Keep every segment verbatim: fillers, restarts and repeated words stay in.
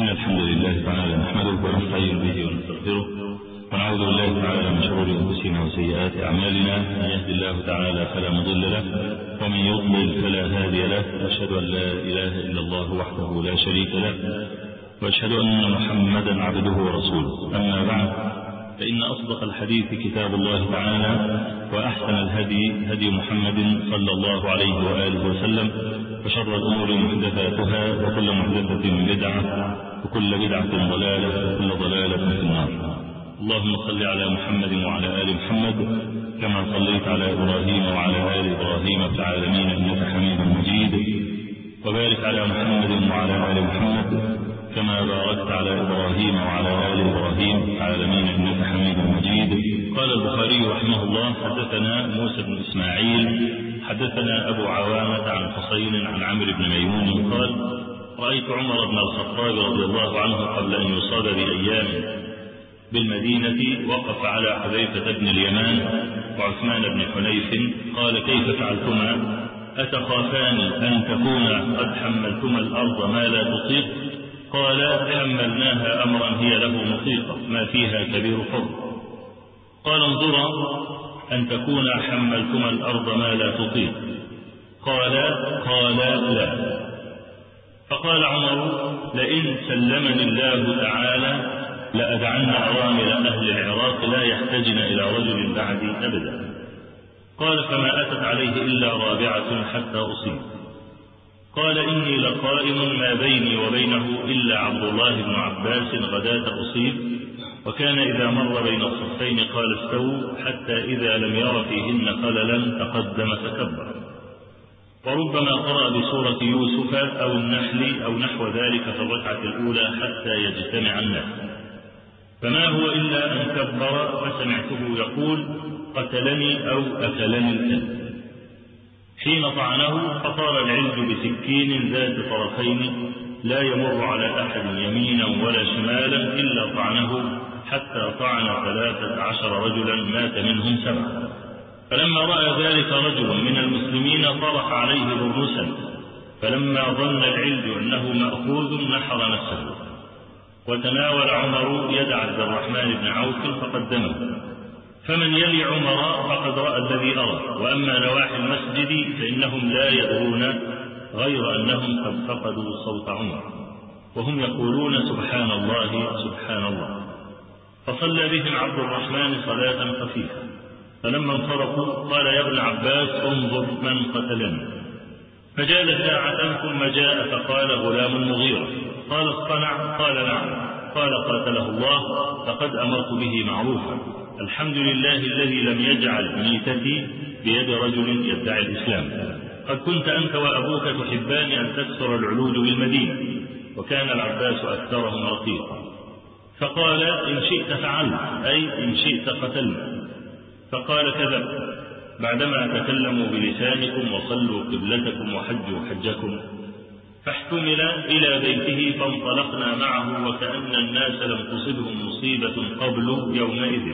إن الحمد لله تعالى نحمده ونستعين به ونستغفره ونعوذ بالله تعالى من شرور أنفسنا وسيئات أعمالنا. من يهد الله تعالى فلا مضل له ومن يضلل فلا هادي له. أشهد أن لا إله إلا الله وحده لا شريك له وأشهد أن محمدا عبده ورسوله. أما بعد، فإن أصدق الحديث كتاب الله تعالى وأحسن الهدي هدي محمد صلى الله عليه وآله وسلم، وشر الأمور محدثاتها وكل محدثة بدعة وكل بدعة ضلالة وكل ضلالة في النار. اللهم صل على محمد وعلى آل محمد كما صليت على إبراهيم وعلى آل إبراهيم في العالمين إنك حميد مجيد، وبارك على محمد وعلى آل محمد كما باركت على إبراهيم وعلى آل إبراهيم في العالمين إنك حميد مجيد. قال البخاري رحمه الله: حدثنا موسى بن إسماعيل حدثنا أبو عوامة عن حسين عن عمرو بن ميمون قال: رأيت عمر بن الخطاب رضي الله عنه قبل أن يصاب بأيام بالمدينة وقف على حذيفة بن اليمان وعثمان بن حنيف قال: كيف فعلتما؟ أتخافان أن تكون قد حملتما الأرض ما لا تطيق؟ قال: حملناها أمرا هي له مطيقة ما فيها كبير فضل. قال: انظرا أن تكون حملتما الأرض ما لا تطيق. قال قال لا. فقال عمر: لئن سلمني الله تعالى لأدعن أوامر أهل العراق لا يحتجن إلى رجل بعدي أبدا. قال: فما أتت عليه إلا رابعة حتى أصيب. قال: إني لقائم ما بيني وبينه إلا عبد الله بن عباس غداة أصيب، وكان إذا مر بين الصفين قال: استووا، حتى إذا لم ير فيهن خللا تقدم فكبر. وربما قرأ بسورة يوسف أو النحل أو نحو ذلك في الركعة الأولى حتى يجتمع الناس، فما هو إلا أن كبر فسمعته يقول: قتلني أو أكلني الكلب. حين طعنه فطار العلج بسكين ذات طرفين لا يمر على أحد يمينا ولا شمالا إلا طعنه، حتى طعن ثلاثة عشر رجلا مات منهم سبعة. فلما رأى ذلك رجل من المسلمين طرح عليه برنسا، فلما ظن العلج أنه مأخوذ نحر نفسه، وتناول عمر يد عبد الرحمن بن عوف فقدمه. فمن يلي عمر فقد رأى الذي أرى، وأما نواحي المسجد فإنهم لا يدرون غير أنهم قد فقدوا صوت عمر، وهم يقولون: سبحان الله سبحان الله. فصلى بهم عبد الرحمن صلاة خفيفة، فلما انصرفوا قال: يا ابن عباس انظر من قتلني. فجال ساعة ثم جاء فقال: غلام مغيرة. قال: اصطنع؟ قال: نعم. قال: قاتله الله، فقد أمرت به معروفا. الحمد لله الذي لم يجعل ميتتي بيد رجل يدعي الإسلام. قد كنت أنت وأبوك تحبان أن تكسر العلوج بالمدينة، وكان العباس أكثرهم رقيقا. فقال: إن شئت فعلت، أي إن شئت قتلنا. فقال: كذب، بعدما تكلموا بلسانكم وصلوا قبلتكم وحجوا حجكم. فاحتمل إلى بيته فانطلقنا معه وكأن الناس لم تصبهم مصيبة قبل يومئذ.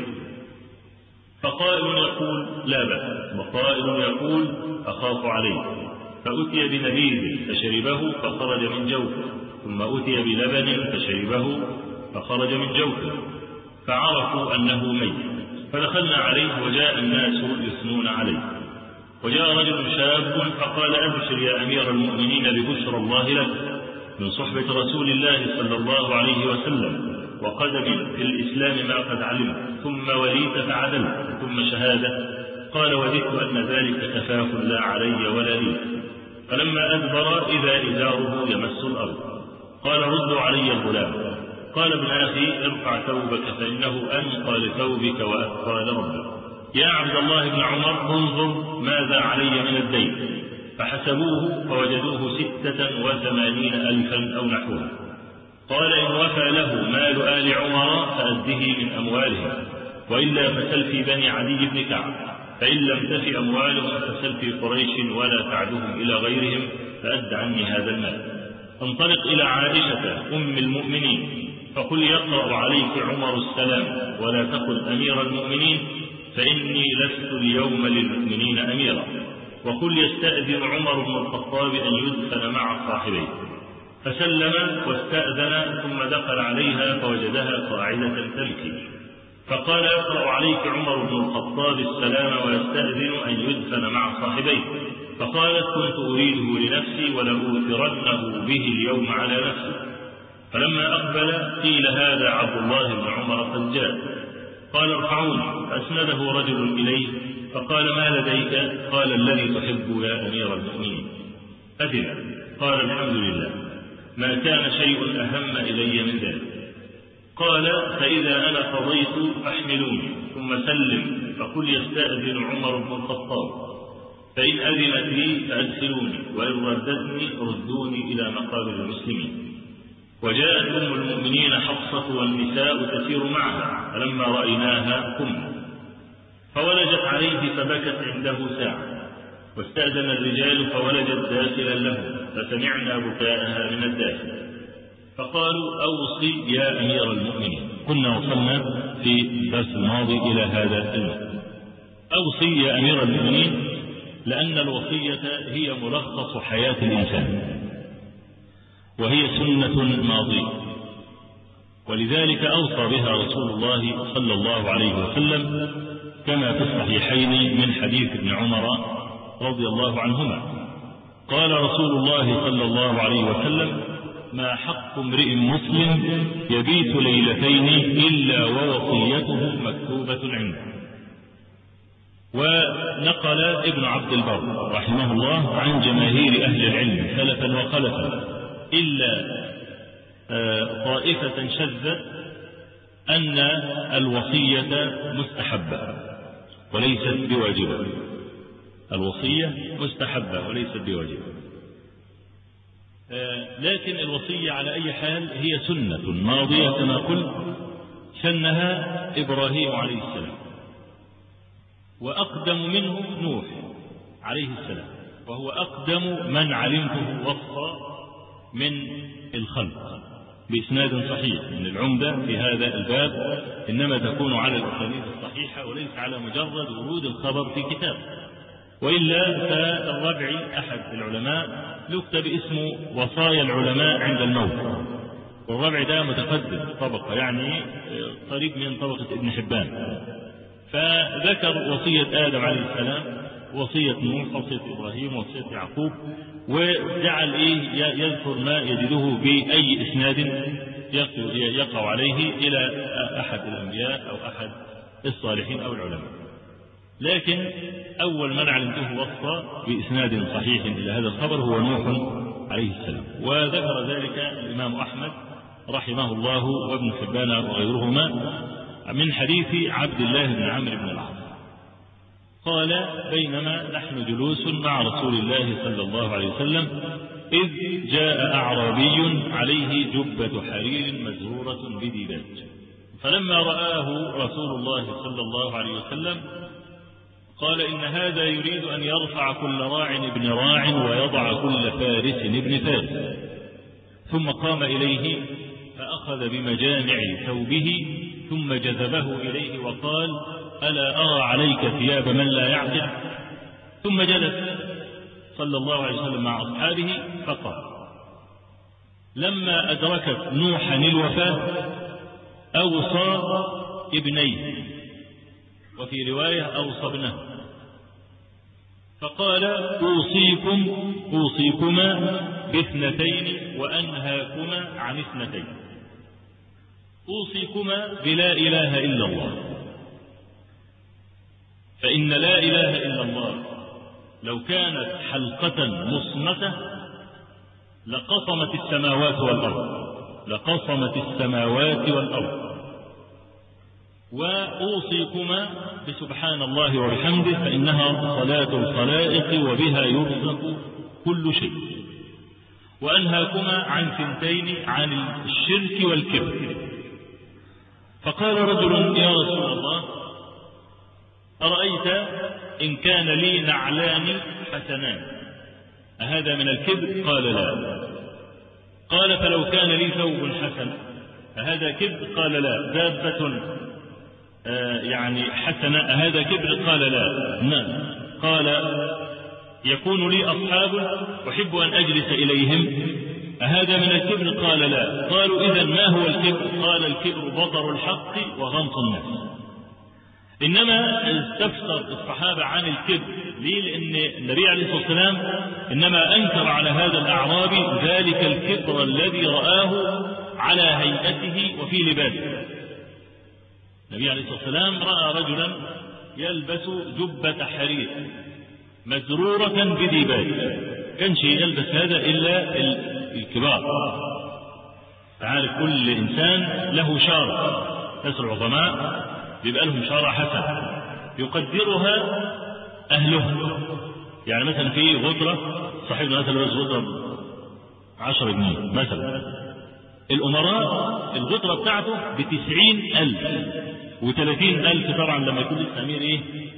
فقائل يقول: لا بأس، وقائل يقول: أخاف عليه. فأتي بنبيذ فشربه فخرج من جوفه، ثم أتي بلبن فشربه فخرج من جوفه، فعرفوا أنه ميت. فدخلنا عليه وجاء الناس يثنون عليه، وجاء رجل شاب فقال: أبشر يا أمير المؤمنين ببشرى الله لك من صحبة رسول الله صلى الله عليه وسلم، وقدم في الإسلام ما قد علمت، ثم وليت فعدلت، ثم شهادة. قال: وددت أن ذلك كفاف لا علي ولا لي. فلما أدبر إذا إزاره يمس الأرض. قال: ردوا علي الغلام. قال: ابن أخي ارفع ثوبك فإنه أنقى لثوبك وأثقى لربك. يا عبد الله بن عمر انظر ماذا علي من الدين. فحسبوه فوجدوه ستة وثمانين ألفا أو نحوها. قال: إن وفى له مال آل عمر فأده من أموالهم، وإلا فسل في بني عدي بن كعب، فإن لم تف أموالهم فسل في قريش ولا تعدهم إلى غيرهم، فأد عني هذا المال. انطلق إلى عائشة أم المؤمنين فقل: يقرأ عليك عمر السلام، ولا تقل أمير المؤمنين، فإني لست اليوم للمؤمنين أميرا. وقل: يستأذن عمر بن الخطاب أن يدفن مع صاحبيه. فسلم واستأذن ثم دخل عليها فوجدها قاعدة تبكي، فقال: يقرأ عليك عمر بن الخطاب السلام ويستأذن أن يدفن مع صاحبيه. فقالت: كنت أريده لنفسي ولأوثرنه به اليوم على نفسي. فلما أقبل قيل: هذا عبد الله بن عمر قد جاء. قال: ارفعوني. فأسنده رجل إليه فقال: ما لديك؟ قال: الذي تحب يا أمير المؤمنين. أذن. قال: الحمد لله، ما كان شيء أهم إلي من ذلك. قال: فإذا أنا قضيت فاحملوني ثم سلم فقل: يستأذن عمر بن الخطاب، فإن أذنت لي فأدخلوني، وإن ردتني ردوني إلى مقابر المسلمين. وجاءت أم المؤمنين حفصة والنساء تسير معها، فلما رأيناها قمنا، فولجت عليه فبكت عنده ساعة، واستأذن الرجال فولجت داخلا له، فسمعنا بكاءها من الداخل، فقالوا: أوصي يا أمير المؤمنين. كنا وصلنا في الدرس الماضي إلى هذا المعنى. أوصي يا أمير المؤمنين، لأن الوصية هي ملخص حياة الإنسان، وهي سنة ماضية، ولذلك أوصى بها رسول الله صلى الله عليه وسلم كما في الصحيحين من حديث ابن عمر رضي الله عنهما. قال رسول الله صلى الله عليه وسلم: ما حق امرئ مسلم يبيت ليلتين إلا ووصيته مكتوبة عنده. ونقل ابن عبد البر رحمه الله عن جماهير أهل العلم سلفا وخلفا إلا طائفة شذت أن الوصية مستحبة وليست بواجبة. الوصية مستحبة وليست بواجبة، لكن الوصية على أي حال هي سنة ماضية كما قلت، سنها إبراهيم عليه السلام، وأقدم منه نوح عليه السلام، وهو أقدم من علمته وصى من الخلق بإسناد صحيح. من العمدة في هذا الباب إنما تكون على الأسانيد الصحيحة وليس على مجرد ورود الخبر في كتاب، وإلا فالربعي أحد العلماء يكتب اسمه وصايا العلماء عند الموت، والربع ده متقدم طبقة، يعني قريب من طبقة ابن حبان. فذكر وصية آدم عليه السلام، وصية نوح، وصية إبراهيم، وصية يعقوب، وجعل إيه يذكر ما يجده بأي إسناد يقع عليه إلى أحد الأنبياء أو أحد الصالحين أو العلماء. لكن أول من علمته وصى بإسناد صحيح إلى هذا الخبر هو نوح عليه السلام، وذكر ذلك الإمام أحمد رحمه الله وابن حبان وغيرهما من حديث عبد الله بن عمرو بن العاص قال: بينما نحن جلوس مع رسول الله صلى الله عليه وسلم إذ جاء أعرابي عليه جبة حرير مزرورة بديباج، فلما رآه رسول الله صلى الله عليه وسلم قال: إن هذا يريد أن يرفع كل راع ابن راع ويضع كل فارس ابن فارس. ثم قام إليه فأخذ بمجامع ثوبه ثم جذبه إليه وقال: ألا أرى عليك ثياب من لا يعقل؟ ثم جلس صلى الله عليه وسلم مع أصحابه فقال: لما أدركت نوحا الوفاة أوصى ابنيه، وفي رواية أوصى ابنه، فقال: أوصيكم أوصيكما باثنتين وأنهاكما عن اثنتين. أوصيكما بلا إله إلا الله، فإن لا إله إلا الله لو كانت حلقة مصمتة لقصمت السماوات والأرض لقصمت السماوات والأرض. وأوصيكما بسبحان الله وبحمده، فإنها صلاة الخلائق وبها يرزق كل شيء. وأنهاكما عن ثنتين، عن الشرك والكبر. فقال رجل: يا رسول الله، أرأيت إن كان لي نعلان حسنان أهذا من الكبر؟ قال: لا. قال: فلو كان لي ثوب حسن أهذا كبر؟ قال: لا. دابة آه يعني حسنة أهذا كبر؟ قال: لا. نعم. قال: يكون لي أصحاب أحب أن أجلس إليهم أهذا من الكبر؟ قال لا. قالوا إذن ما هو الكبر؟ قال الكبر بطر الحق وغمط الناس. إنما استفسر الصحابة عن الكبر ليه؟ لأن النبي عليه الصلاة والسلام إنما أنكر على هذا الأعرابي ذلك الكبر الذي رآه على هيئته وفي لباسه. النبي عليه الصلاة والسلام رأى رجلا يلبس جبة حرير مزرورة بديباج، كانش يلبس هذا إلا الكبار. تعرف كل إنسان له شارة، ناس العظماء بيبقى لهم شارة حسنة يقدرها أهله. يعني مثلا في غطرة صاحبنا مثلا لبس غطرة عشرة جنيه مثلا، الأمراء الغطرة بتاعته بتسعين ألف وثلاثين ألف طبعا لما يكون لسه أمير إيه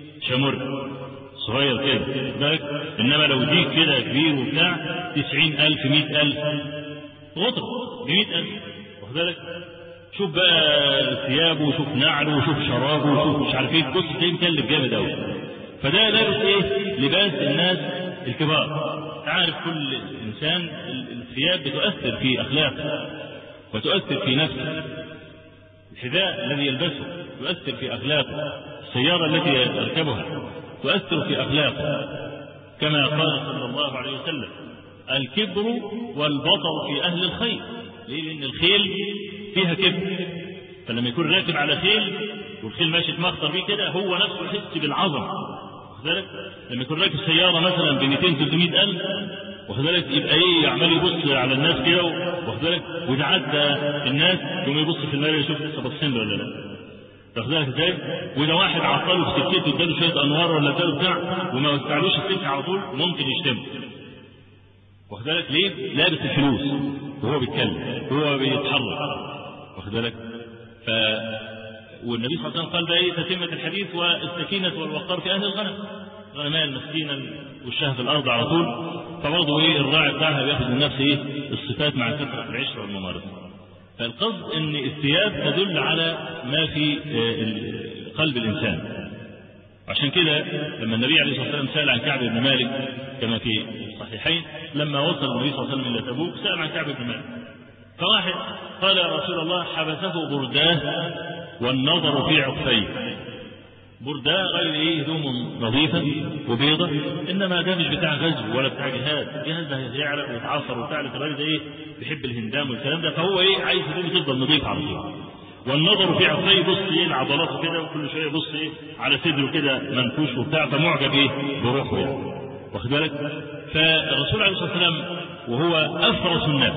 شمر صغير كده، إنما لو ديك كده كبير وبتاع تسعين ألف مئة ألف غطرة بمئة ألف. واخد بالك؟ شوف بقى ثيابه وشوف نعله وشوف شرابه وشوف مش عارف ايه، بص تلاقيه مكلف جامد قوي. فده لابس ايه؟ لباس الناس الكبار. تعرف كل انسان الثياب بتؤثر في اخلاقه وتؤثر في نفسه. الحذاء الذي يلبسه يؤثر في اخلاقه، السيارة التي يركبها تؤثر في اخلاقه، كما قال صلى الله عليه وسلم الكبر والبطر في اهل الخيل. ليه؟ لان الخيل فيها كبر، فلما يكون راكب على خيل والخيل ماشي تمخطر بيه كده هو نفسه يحس بالعظمه. واخد لما يكون راكب سياره مثلا ب مئتين ثلاثمئة ألف واخد بالك يبقى ايه عمال يبص على الناس كده واخد بالك، واذا عدى الناس يقوم يبص في المرايه يشوف لسه باصين له ولا لا. واخد بالك ازاي؟ واذا واحد عطله في سكته اداله شويه انوار ولا اداله بتاع وما وسعلوش السكه على طول ممكن يشتم. واخد بالك ليه؟ لابس الفلوس وهو بيتكلم وهو بيتحرك. واخد بالك؟ ف والنبي صلى الله عليه وسلم قال بقى ايه تتمة الحديث والسكينة والوقار في اهل الغنم، غنماء المسكينة والشاه في الارض على طول. فبرضه ايه الراعي بتاعها بياخد من نفسه ايه الصفات مع كثرة العشرة والممارسة. فالقصد ان الثياب تدل على ما في قلب الانسان. عشان كده لما النبي عليه الصلاة والسلام سأل عن كعب بن مالك كما في الصحيحين، لما وصل النبي صلى الله عليه وسلم إلى تبوك سأل عن كعب بن مالك، فواحد قال يا رسول الله حبسه برداه والنظر في عقفيه. برداه غير ايه هدوم نظيفة وبيضة، انما ده مش بتاع غزو ولا بتاع جهاد، جهاد ده يعرق ويتعصر وبتاع، الراجل ده ايه بيحب الهندام والكلام ده، فهو ايه عايز هدومه تفضل نظيفة على طول. والنظر في عقفيه يبص ايه العضلات كده وكل شويه يبص ايه على صدره كده منفوش وبتاع، فمعجب ايه بروحه يعني. واخد بالك؟ فالرسول عليه الصلاه والسلام وهو افرس الناس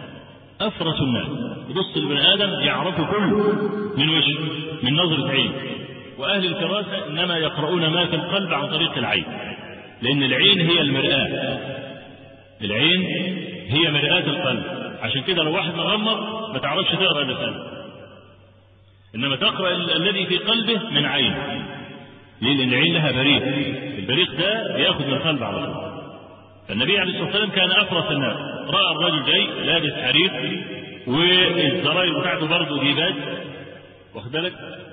افرس الناس يبص لبني ادم يعرفه كله من وجهه من نظره عين. واهل الفراسه انما يقرؤون ما في القلب عن طريق العين، لان العين هي المرآة. العين هي مرآة القلب، عشان كده لو واحد مغمض ما تعرفش تقرا اللسان، إنما تقرأ الذي في قلبه من عين. ليه؟ لأن العين لها بريق، البريق ده بياخذ من القلب على طول. فالنبي عليه الصلاة والسلام كان أفرس الناس، رأى الرجل جاي لابس حرير والزراير بتاعته برضه ديباج. واخد بالك؟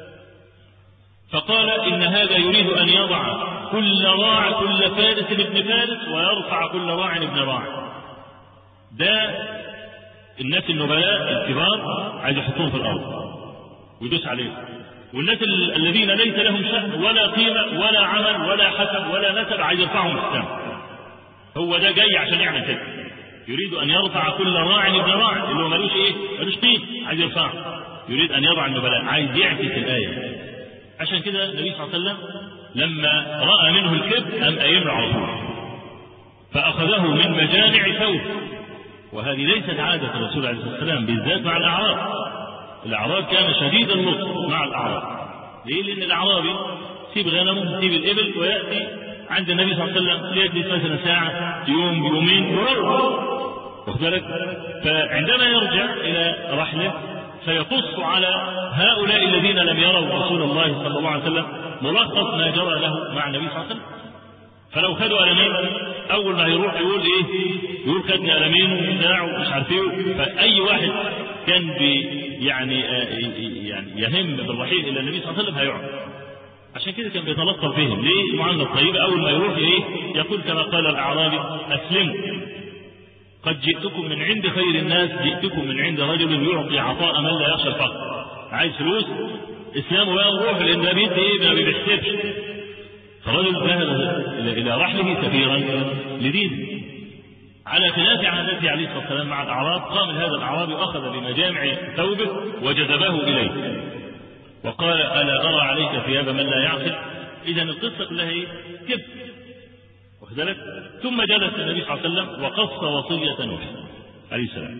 فقال إن هذا يريد أن يضع كل راع كل فارس ابن فارس ويرفع كل راع ابن راع. ده الناس النبلاء الكبار عايز يحطوهم في الأرض ويدوس عليه، والناس الذين ليس لهم شأن ولا قيمة ولا عمل ولا حسب ولا نسب عايز يرفعهم السماء. هو ده جاي عشان يعمل كده، يريد أن يرفع كل راع ابن راع اللي هو ملوش إيه ملوش قيمة، عايز يرفعه، يريد أن يضع النبلاء، عايز يعكس الآية. عشان كده النبي صلى الله عليه وسلم لما رأى منه الكبر أم أيمنع على طول فأخذه من مجامع ثوب. وهذه ليست عادة الرسول عليه الصلاة والسلام بالذات مع الأعراب. الأعراب كان شديد اللطف مع الأعراب. ليه؟ لأن الأعرابي يسيب غنمه يسيب الإبل ويأتي عند النبي صلى الله عليه وسلم ليجلس مثلا ساعة يوم يومين ويروح. واخد بالك؟ فعندما يرجع إلى رحله فيقص على هؤلاء الذين لم يروا رسول الله صلى الله عليه وسلم ملخص ما جرى له مع النبي صلى الله عليه وسلم. فلو خدوا ألمين أول ما يروح يقول إيه؟ يقول خدني ألمين وبتاع ومش عارف إيه. فأي واحد كان بي يعني يعني يهم بالرحيل إلى النبي صلى الله عليه وسلم هيقعد. عشان كده كان بيتلطف بهم. ليه؟ المعاملة الطيبة. أول ما يروح إيه؟ يقول كما قال الأعرابي أسلموا. قد جئتكم من عند خير الناس، جئتكم من عند رجل يعطي عطاء من لا يخشى الفقر. عايز فلوس اسلامه بقى وروح، لان ده بيدي ايه؟ ما بيحسبش. فرجل ذهب الى رحله سفيرا لدينه، على خلاف عادته عليه الصلاه والسلام مع الاعراب. قام هذا الاعرابي واخذ بمجامع ثوبه وجذبه اليه وقال: الا ارى عليك ثياب من لا يعقل؟ اذا القصه كلها ايه؟ كذب. واخد بالك؟ ثم جلس النبي صلى الله عليه وسلم وقص وصيه نوح عليه السلام.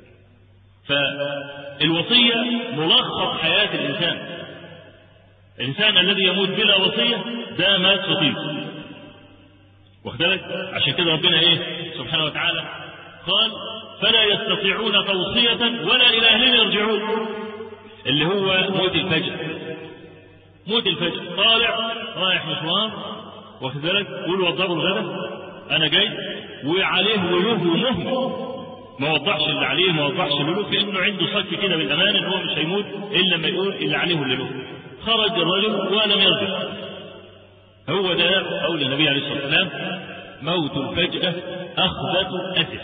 فالوصيه ملخص حياه الانسان. الانسان الذي يموت بلا وصيه ده مات خطيب. واخد بالك؟ عشان كده ربنا ايه سبحانه وتعالى قال: فلا يستطيعون توصيه ولا الى اهلهم يرجعون، اللي هو موت الفجر. موت الفجر طالع رايح مشوار، واخد بالك؟ يقول وضعوا الغدا انا جاي، وعليه وله ومهمل، ما وضحش اللي عليه ما وضحش اللي له، كانه عنده صك كده بالامان ان هو مش هيموت الا لما يقول اللي عليه واللي له. خرج الرجل ولم يرجع. هو ده قول النبي عليه الصلاه والسلام: موت الفجأة أخذة أسف.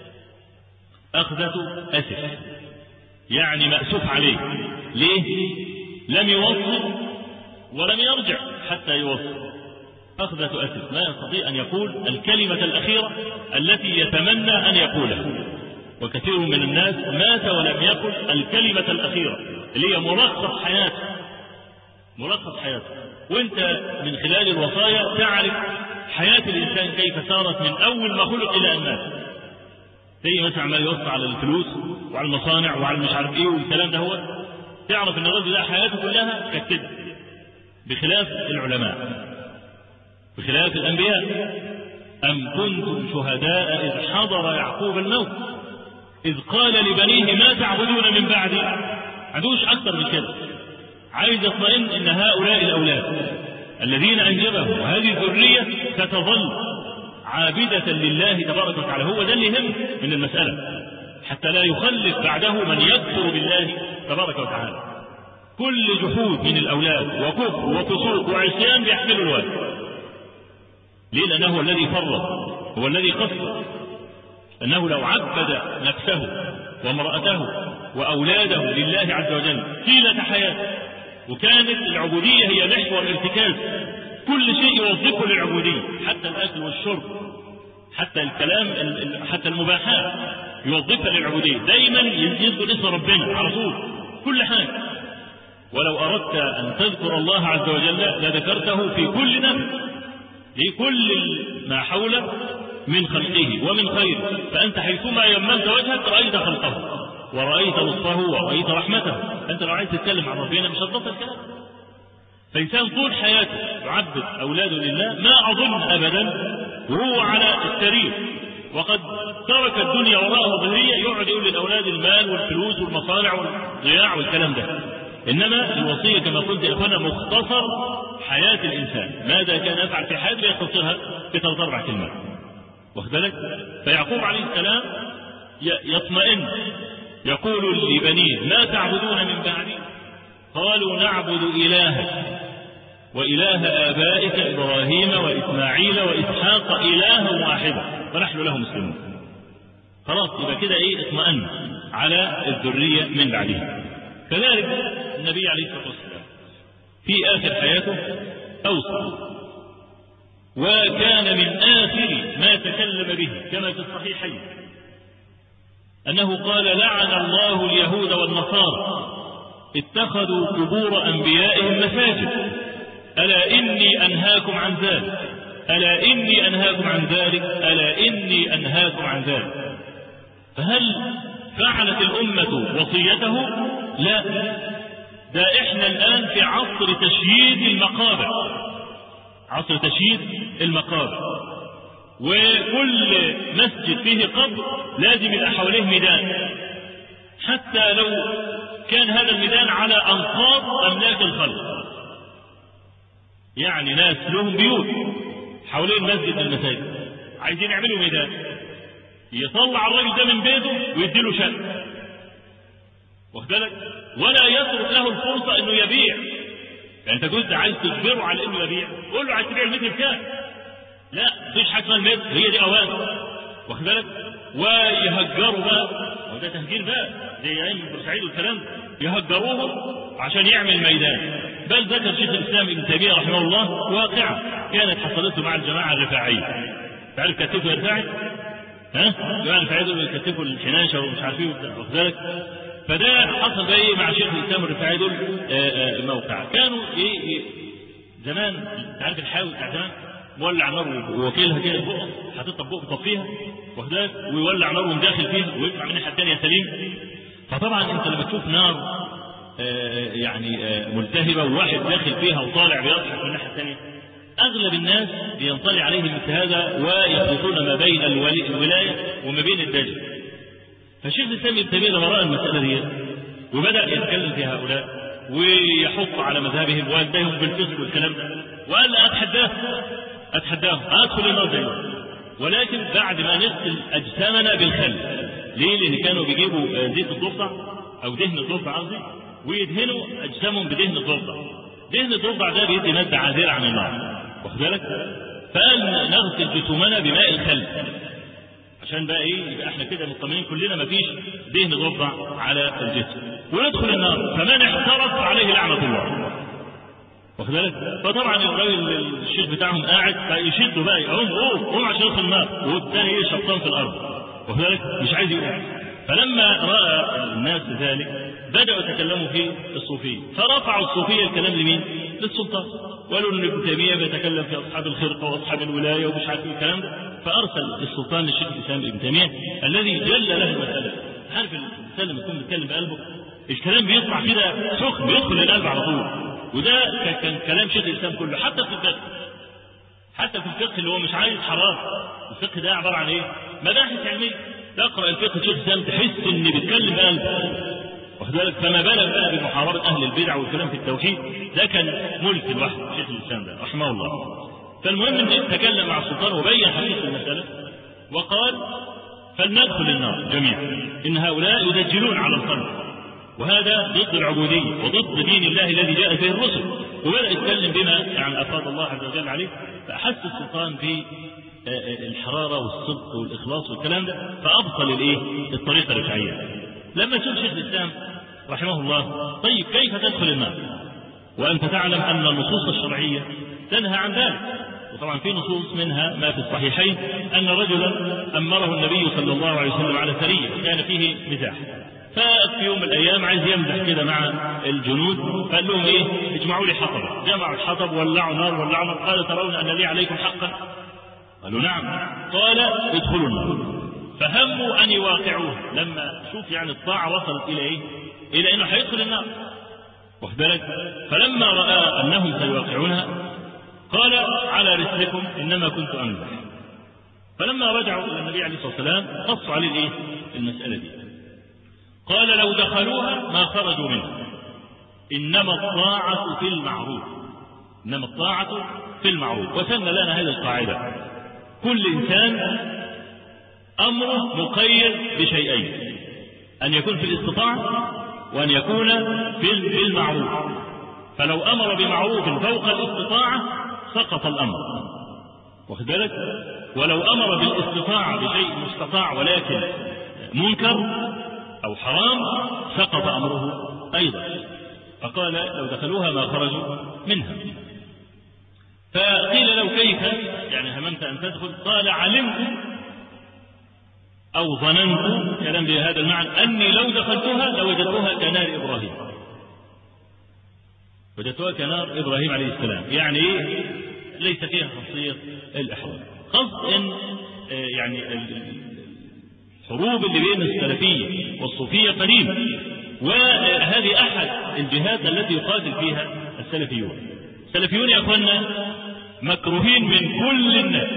أخذة أسف يعني مأسوف عليه. ليه؟ لم يوصل ولم يرجع حتى يوصل. أخذة أسف، لا يستطيع أن يقول الكلمة الأخيرة التي يتمنى أن يقولها. وكثير من الناس مات ولم يقل الكلمة الأخيرة اللي هي ملخص حياته. ملخص حياته. وانت من خلال الوصايا تعرف حياة الإنسان كيف سارت من أول ما خلق إلى أن مات. زي مثلا عمال يوصي على الفلوس وعلى المصانع وعلى مش عارف إيه والكلام ده، هو تعرف إن الرجل ده حياته كلها كانت كده. بخلاف العلماء، بخلاف الأنبياء: أم كنتم شهداء إذ حضر يعقوب الموت إذ قال لبنيه ما تعبدون من بعدي. عندوش أكثر من كده. عايز يطمئن ان هؤلاء الاولاد الذين انجبهم وهذه الذريه ستظل عابده لله تبارك وتعالى. هو ده اللي يهم من المساله، حتى لا يخلف بعده من يكفر بالله تبارك وتعالى. كل جحود من الاولاد وكفر وفسوق وعصيان بيحملوا الوالد. ليه؟ لانه هو الذي فرط، هو الذي قصر. انه لو عبد نفسه وامراته واولاده لله عز وجل طيله حياته، وكانت العبودية هي محور الارتكاز، كل شيء يوظفه للعبودية، حتى الأكل والشرب، حتى الكلام، حتى المباحات يوظفها للعبودية. دايما يذكر اسم ربنا على طول كل حاجة. ولو أردت أن تذكر الله عز وجل لذكرته في كل نفس، لكل ما حولك من خلقه ومن خيره. فأنت حيثما يمنت وجهك رأيت خلقه ورأيت لطفه ورأيت رحمته. أنت لو عايز تتكلم عن ربنا مش هتبطل الكلام. فإنسان طول حياته يعبد أولاده لله، ما أظن أبدا وهو على السرير وقد ترك الدنيا وراءه ظهرية يقعد يقول للأولاد المال والفلوس والمصانع والضياع والكلام ده. إنما الوصية كما قلت يا أخوانا مختصر حياة الإنسان، ماذا كان يفعل في حياته يختصرها في ثلاث أربع كلمات. واخد بالك؟ فيعقوب عليه السلام يطمئن، يقول لبنيه ما تعبدون من بعدي؟ قالوا نعبد إلهك وإله آبائك إبراهيم وإسماعيل وإسحاق إلها واحدا ونحن له مسلمون. خلاص يبقى كده إيه؟ اطمئن على الذرية من بعده. كذلك النبي عليه الصلاة والسلام في آخر حياته أوصى، وكان من آخر ما تكلم به كما في الصحيحين أنه قال لعن الله اليهود والنصارى اتخذوا قبور أنبيائهم مساجد ألا إني أنهاكم عن ذلك ألا إني أنهاكم عن ذلك ألا إني أنهاكم عن ذلك. فهل فعلت الأمة وصيته؟ لا، ده إحنا الآن في عصر تشييد المقابر، عصر تشييد المقابر، وكل مسجد فيه قبر لازم يبقى حواليه ميدان، حتى لو كان هذا الميدان على أنقاض أملاك الخلق. يعني ناس لهم بيوت حوالين مسجد من المساجد عايزين يعملوا ميدان، يطلع الراجل ده من بيته ويديله شقة، واخد بالك؟ ولا يترك له الفرصة انه يبيع. يعني انت جزء عايز تجبره على انه يبيع، قول له عايز تبيع المتر بكام؟ لا، مفيش حاجة اسمها المتر، هي دي اوان، واخد بالك؟ ويهجروا بقى، وده تهجير بقى زي ايام بورسعيد والكلام، يهجروهم عشان يعمل ميدان. بل ذكر شيخ الاسلام ابن تيميه رحمه الله واقعه كانت حصلت مع الجماعه الرفاعيه. تعرف كتفوا الرفاعي؟ ها؟ الجماعه الرفاعيه دول كتفوا الحناشه ومش عارف ايه وذلك. فده حصل بقى ايه مع شيخ الاسلام الرفاعي دول موقع. كانوا ايه, إيه زمان، تعرف الحاوي بتاع زمان مولع نار ووكيلها كده فوق، حاططها فوق يطفيها واخداك، ويولع نار ومداخل فيها ويطلع من الناحيه الثانيه سليم. فطبعا انت لما تشوف نار آه يعني آه ملتهبه وواحد داخل فيها وطالع بيضحك من الناحيه الثانيه، اغلب الناس بينطلي عليهم مثل هذا ويخلطون ما بين الولايه وما بين الدجل. فالشيخ الاسلام ابن تيميه لما راى المساله دي وبدا يتكلم في هؤلاء ويحط على مذهبهم ويديهم بالفسق والكلام ده، وقال لا اتحداه اتحداهم ادخل النار زيهم، ولكن بعد ما نغسل اجسامنا بالخل. ليه؟ لان كانوا بيجيبوا زيت الضفدع او دهن الضفدع قصدي، ويدهنوا اجسامهم بدهن الضفدع. دهن الضفدع ده بيدي ماده عازله عن النار، واخد بالك؟ فقال نغسل جسومنا بماء الخل عشان بقى ايه يبقى احنا كده مطمئنين كلنا مفيش دهن ضفدع على الجسم، وندخل النار. فمن احترف عليه لعنه الله، واخد بالك؟ فطبعا الراجل الشيخ بتاعهم قاعد فيشدوا بقى يقوم قوم قوم عشان يدخل النار، والثاني ايه شبطان في الارض، واخد بالك؟ مش عايز يقوم. فلما راى الناس ذلك بداوا يتكلموا في الصوفيه، فرفعوا الصوفيه الكلام لمين؟ للسلطان، وقالوا ان ابن تيميه بيتكلم في اصحاب الخرقه واصحاب الولايه ومش عارف الكلام ده. فارسل السلطان للشيخ الاسلام ابن تيميه الذي جل له المساله. عارف الانسان لما يكون بيتكلم بقلبه الكلام بيطلع كده سخن بيدخل للقلب على طول. وده كان كلام شيخ الاسلام كله، حتى في الفقه، حتى في الفقه اللي هو مش عايز حرام. الفقه ده عباره عن ايه؟ مباحث علميه. تقرا الفقه شيخ الاسلام تحس ان بيتكلم بقلبه، واخد بالك؟ فما بالك بقى بمحاربه اهل البدع والكلام في التوحيد، ده كان ملك لوحده شيخ الاسلام ده رحمه الله. فالمهم ان تكلم مع السلطان وبين حقيقه المساله وقال فلندخل النار جميعا، ان هؤلاء يدجلون على الخلق، وهذا ضد العبوديه وضد دين الله الذي جاء به الرسل. وبدا يتكلم بما يعني افاض الله عز وجل عليه. فاحس السلطان ب الحراره والصدق والاخلاص والكلام ده، فابطل الايه؟ الطريقه الرفاعيه. لما سئل شيخ الاسلام رحمه الله طيب كيف تدخل النار وانت تعلم ان النصوص الشرعيه تنهى عن ذلك؟ وطبعا في نصوص منها ما في الصحيحين ان رجلا امره النبي صلى الله عليه وسلم على سريه كان فيه مزاح، ففي يوم من الايام عايز يمزح كده مع الجنود، فقال لهم ايه؟ اجمعوا لي حطب. جمعوا الحطب ولعوا نار ولعوا نار. قال ترون ان لي عليكم حقا؟ قالوا نعم. قال ادخلوا النار. فهموا ان يواقعوه. لما شوف يعني الطاعه وصلت الى ايه؟ الى انه هيدخل النار، واخد بالك؟ فلما راى انهم سيواقعونها قال على رسلكم انما كنت امزح. فلما رجعوا الى النبي عليه الصلاه والسلام قصوا عليه الايه؟ المساله دي. قال لو دخلوها ما خرجوا منها، انما الطاعه في المعروف، انما الطاعه في المعروف. وسن لنا هذه القاعده: كل انسان امره مقيد بشيئين، ان يكون في الاستطاعه وان يكون في المعروف. فلو امر بمعروف فوق الاستطاعه سقط الامر، واخد بالك؟ ولو امر بالاستطاعه بشيء مستطاع ولكن منكر او حرام سقط امره ايضا. فقال لو دخلوها ما خرجوا منها. فقيل له كيف يعني هممت ان تدخل؟ قال علمت او ظننت، كلام بهذا المعنى، اني لو دخلتها لوجدتها كنار ابراهيم، وجدتها كنار ابراهيم عليه السلام. يعني ايه؟ ليس فيها خاصيه الاحرام. قصد ان يعني الحروب اللي بين السلفيه والصوفيه قديمه، وهذه احد الجهات التي يقاتل فيها السلفيون. السلفيون يا اخوانا مكروهين من كل الناس،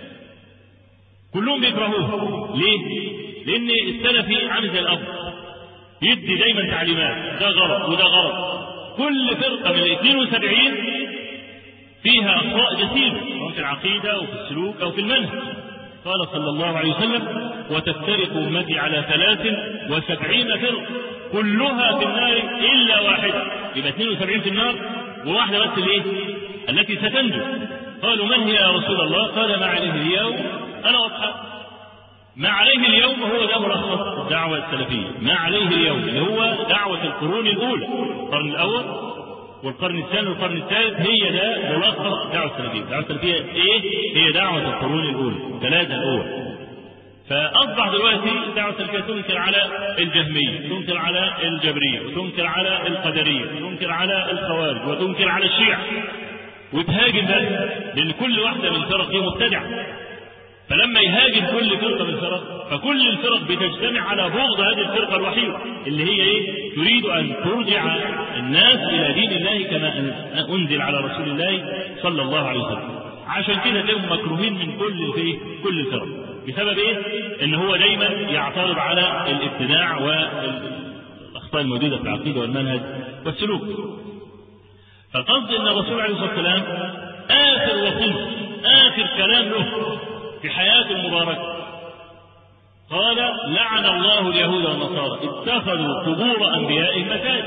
كلهم بيكرهوه. ليه؟ لان السلفي عامل زي الاب، يدي دايما تعليمات، ده غلط وده غلط. كل فرقه من الاثنين وسبعين فيها اخطاء جسيمه، سواء في العقيده او في السلوك او في المنهج. قال صلى الله عليه وسلم: وتفترق امتي على ثلاث وسبعين فرقه كلها في النار الا واحده. يبقى اثنين وسبعين في النار وواحده بس الايه؟ التي ستنجو. قالوا من هي يا رسول الله؟ قال ما عليه اليوم انا واصحابي. ما عليه اليوم هو ده ملخص الدعوة السلفية. ما عليه اليوم اللي هو دعوة القرون الأولى، القرن الأول والقرن الثاني والقرن الثالث، هي ده ملخص الدعوة السلفية. الدعوة السلفية إيه؟ هي دعوة القرون الأولى، ثلاثة الأول. فأصبح دلوقتي الدعوة السلفية تنكر على الجهمية، تنكر على الجبرية، وتنكر على القدرية، وتنكر على الخوارج، وتنكر على الشيعة، وتهاجم ده، لأن كل واحدة من الفرق دي مبتدعة. فلما يهاجم كل فرقة من الفرق، فكل الفرق بتجتمع على بغض هذه الفرقة الوحيدة اللي هي ايه؟ تريد ان ترجع الناس الى دين الله كما انزل على رسول الله صلى الله عليه وسلم. عشان كده تلاقيهم مكروهين من كل في كل الفرق. بسبب ايه؟ ان هو دايما يعترض على الابتداع والاخطاء الموجودة في العقيدة والمنهج والسلوك. فالقصد ان الرسول عليه الصلاة والسلام اخر وصية، اخر كلام له في حياته المباركة قال: لعن الله اليهود والنصارى اتخذوا قبور انبيائهم مساجد.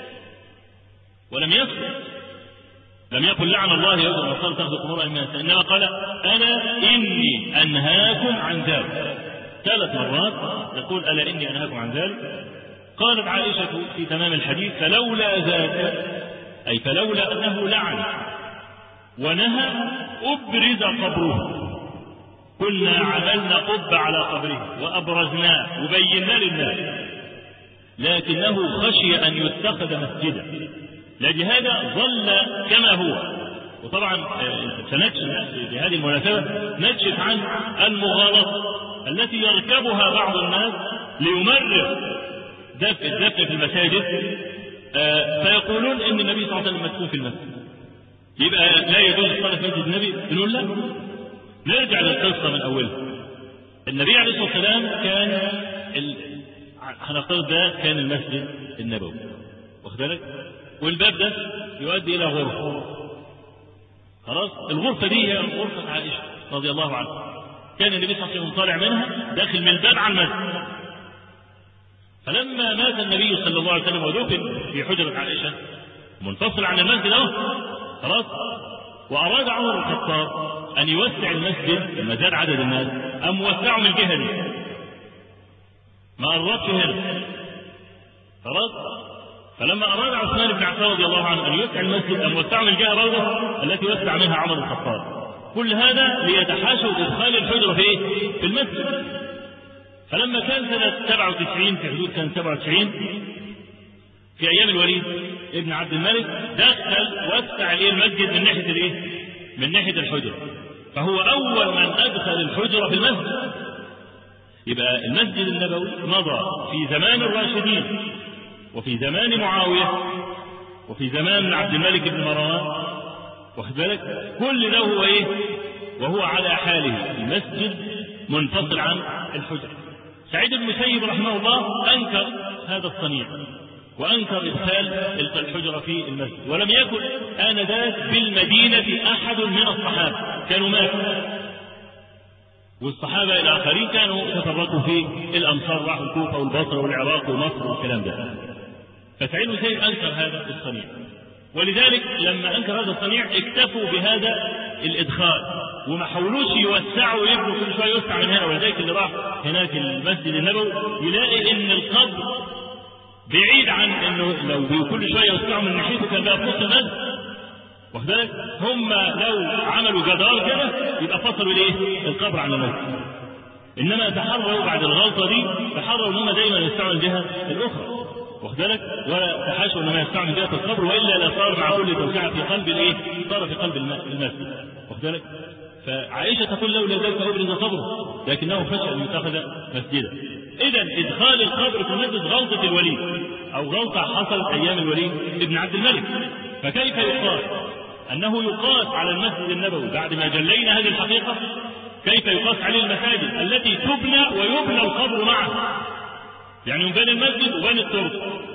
ولم يسكت، لم يقل لعن الله اليهود والنصارى اتخذوا قبور انبيائهم مساجد، انما قال: انا اني انهاكم عن ذلك. ثلاث مرات يقول: الا اني انهاكم عن ذلك. قالت عائشة في تمام الحديث: فلولا ذاك، اي فلولا انه لعن ونهى ابرز قبره، كنا عملنا قبة على قبره وأبرزناه وبينا للناس، لكنه خشي أن يتخذ مسجدا، لهذا ظل كما هو. وطبعا سنكشف في هذه المناسبة نكشف عن المغالطة التي يركبها بعض الناس ليمرر دفء الدفء في المساجد، فيقولون إن النبي صلى الله عليه وسلم مسكون في المسجد، يبقى لا يجوز الصلاة في مسجد النبي. نقول لا، نرجع للقصة من أولها. النبي عليه الصلاة والسلام كان ال... هنفترض ده كان المسجد النبوي، واخد بالك؟ والباب ده يؤدي إلى غرفة. خلاص، الغرفة دي هي غرفة عائشة رضي الله عنها. كان النبي صلى الله عليه وسلم طالع منها داخل من الباب على المسجد. فلما مات النبي صلى الله عليه وسلم ودفن في حجرة عائشة منفصل عن المسجد أهو، خلاص، وأراد عمر بن الخطاب أن يوسع المسجد لما زاد عدد الناس، أم وسعوا من الجهة دي، ما قربش هنا، خلاص. فلما أراد عثمان بن عفان رضي الله عنه أن يوسع المسجد، أم وسعوا من الجهة برضه التي وسع منها عمر بن الخطاب. كل هذا ليتحاشوا إدخال الحجرة في إيه؟ في المسجد. فلما كان سنة سبعة وتسعين، في حدود سنة سبعة وتسعين، في أيام الوليد ابن عبد الملك، دخل وسع إليه المسجد من ناحية الإيه؟ من ناحية الحجرة، فهو أول من أدخل الحجرة في المسجد. يبقى المسجد النبوي مضى في زمان الراشدين، وفي زمان معاوية، وفي زمان عبد الملك بن مروان، واخد بالك؟ كل ده هو إيه؟ وهو على حاله، المسجد منفصل عن الحجرة. سعيد بن المسيب رحمه الله أنكر هذا الصنيع، وأنكر إدخال الحجرة في المسجد، ولم يكن آنذاك بالمدينة أحد من الصحابة، كانوا ماتوا، والصحابة الآخرين كانوا تفرقوا في الأمصار، راحوا الكوفة والبصرة والعراق ومصر والكلام ده. فسعيد بن المسيب أنكر هذا الصنيع، ولذلك لما أنكر هذا الصنيع اكتفوا بهذا الإدخال، وما حاولوش يوسعوا ويبنوا كل شوية يوسع من هنا. ولذلك اللي راح هناك المسجد النبوي يلاقي إن القبر بعيد عن انه لو كل شويه يوسعوا من ناحيته كان بقى في نص المسجد، واخد بالك؟ هم لو عملوا جدار كده يبقى فصلوا الايه؟ القبر عن المسجد. انما تحروا بعد الغلطه دي، تحروا ان هم دايما يوسعوا الجهه الاخرى، واخد بالك؟ ولا تحاشوا ان هم يوسعوا من جهه القبر، والا لصار مع كل توسعه في قلب الايه؟ صار في قلب المسجد، واخد بالك؟ فعائشه تقول لولا ذلك ابرز قبره، لكنه خشى ان يتخذ مسجدا. إذا إدخال القبر في المسجد غلطة الوليد، أو غلطة حصلت أيام الوليد ابن عبد الملك. فكيف يقال أنه يقاس على المسجد النبوي بعد ما جلينا هذه الحقيقة؟ كيف يقاس عليه المساجد التي تبنى ويبنى القبر معه؟ يعني يبنى المسجد وبنى الترك،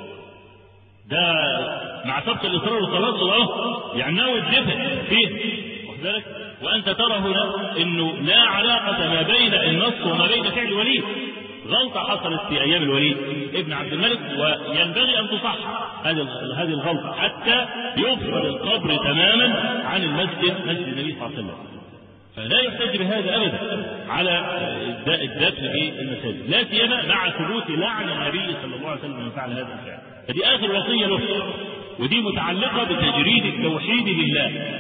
ده مع سبق الإصرار والخلاص الله، يعني ناوي الدفن فيه، واخد بالك؟ وأنت ترى هنا إنه لا علاقة ما بين النص وما بين فعل الوليد. غلطة حصلت في أيام الوليد ابن عبد الملك، وينبغي أن تصحح هذه الغلطة حتى يفصل القبر تماما عن المسجد، مسجد النبي صلى الله عليه وسلم. فلا يحتج بهذا أبدا على الدفن في المساجد، لا سيما مع ثبوت لعن النبي صلى الله عليه وسلم من فعل هذا الفعل. فدي آخر وصية له، ودي متعلقة بتجريد التوحيد لله.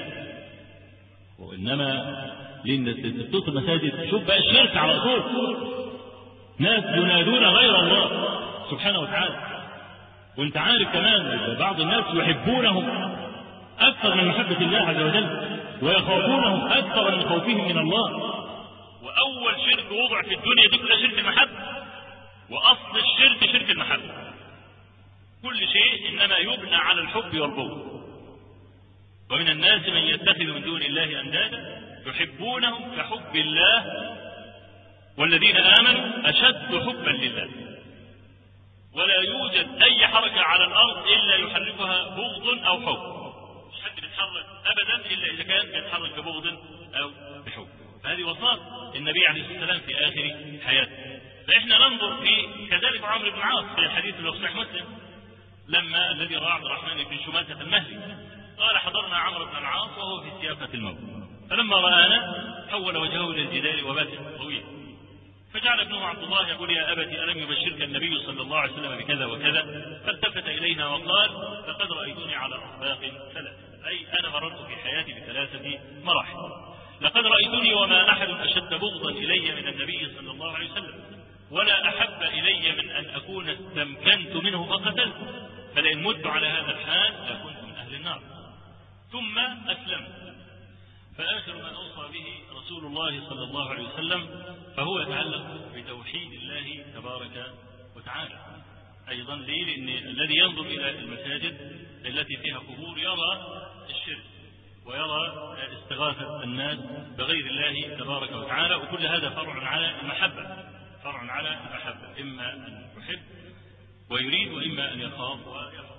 وإنما لأن تتصل المساجد، شوف بقى الشرك على طول، ناس ينادون غير الله سبحانه وتعالى. وانت عارف كمان بعض الناس يحبونهم أكثر من محبة الله عز وجل، ويخافونهم أكثر من خوفهم من الله. وأول شرك وضع في الدنيا دي كلها شرك المحبة، وأصل الشرك شرك المحبة. كل شيء إنما يبنى على الحب والبغض. ومن الناس من يتخذ من دون الله أندادا يحبونهم كحب الله والذين آمنوا أشد حبا لله. ولا يوجد أي حركة على الأرض إلا يحركها بغض أو حب، مش حد بيتحرك أبدا إلا إذا كان بيتحرك ببغض أو بحب. فهذه وصاة النبي عليه الصلاة والسلام في آخر حياته. فإحنا ننظر في كذلك عمرو بن العاص في الحديث في صحيح مسلم، لما الذي رأى عبد الرحمن بن شماسة المهدي قال حضرنا عمرو بن العاص وهو في سياقة الموت، فلما رآنا حول وجهه إلى الجدار وبات طويل، فجعل ابنه عبد الله يقول يا أبتي ألم يبشرك النبي صلى الله عليه وسلم بكذا وكذا؟ فالتفت إلينا وقال لقد رأيتني على أطباق ثلاث، أي أنا مررت في حياتي بثلاثة مراحل. لقد رأيتني وما أحد أشد بغضا إلي من النبي صلى الله عليه وسلم، ولا أحب إلي من أن أكون استمكنت منه فقتلت، فلئن مت على هذا الحال لكنت من أهل النار. ثم أسلمت. فآخر ما أوصى به رسول الله صلى الله عليه وسلم فهو يتعلق بتوحيد الله تبارك وتعالى. أيضا ليه؟ لأن الذي ينظر إلى المساجد التي فيها قبور يرى الشرك ويرى استغاثة الناس بغير الله تبارك وتعالى، وكل هذا فرع على المحبة، فرع على المحبة، إما أن يحب ويريد وإما أن يخاف ويخاف.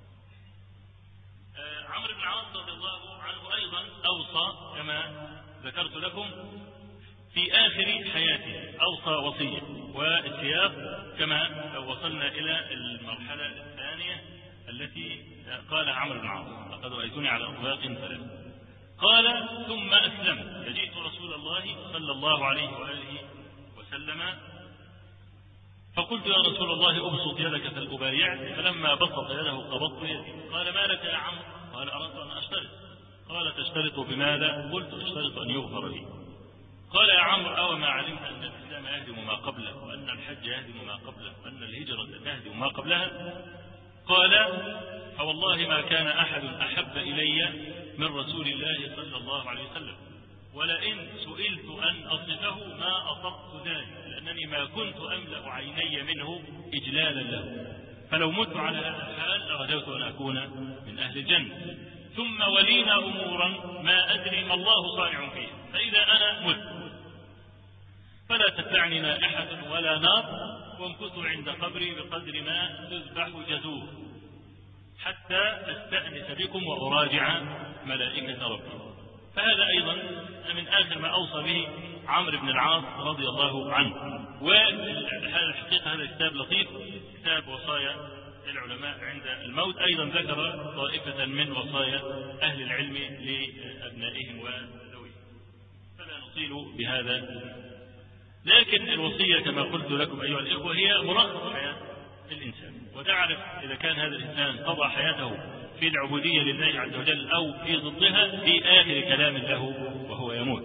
آه عمرو بن العاص رضي الله عنه أيضا أوصى كما ذكرت لكم في آخر حياته، أوصى وصية، والسياق كما وصلنا إلى المرحلة الثانية التي قال عمرو بن العاص لقد رأيتني على أطباق ثلاث. قال ثم أسلم فجئت رسول الله صلى الله عليه وآله وسلم فقلت يا رسول الله أبسط يدك فلأبايعك، فلما بسط يده قبضت يدي. قال ما لك يا عمرو؟ قال أردت أن أشترط. قال تشترط بماذا؟ قلت اشترط أن يغفر لي. قال يا عمرو أو ما علمت أن الإسلام يهدم ما قبله، وأن الحج يهدم ما قبله، وأن الهجرة تهدم ما قبلها؟ قال فوالله ما كان أحد أحب إلي من رسول الله صلى الله عليه وسلم، ولئن سئلت أن أصفه ما أصبت ذلك، لأنني ما كنت أملأ عيني منه إجلالا له، فلو مت على هذا الحال لرجوت أن أكون من أهل الجنة. ثم ولينا أمورا ما أدري ما الله صانع فيها، فإذا أنا مت فلا تتبعني نائحة ولا نار، وامكثوا عند قبري بقدر ما تذبح جزور حتى أستأنس بكم وأراجع ملائكة ربي. فهذا أيضا من آخر ما أوصى به عمرو بن العاص رضي الله عنه. والحقيقة هذا كتاب لطيف، كتاب وصايا العلماء عند الموت، أيضا ذكر طائفة من وصايا أهل العلم لأبنائهم وذويهم، فلا نطيل بهذا. لكن الوصية كما قلت لكم أيها الإخوة هي ملخص حياة الإنسان، وتعرف إذا كان هذا الإنسان قضى حياته في العبودية لله عز وجل أو في ضدها في آخر كلام له وهو يموت.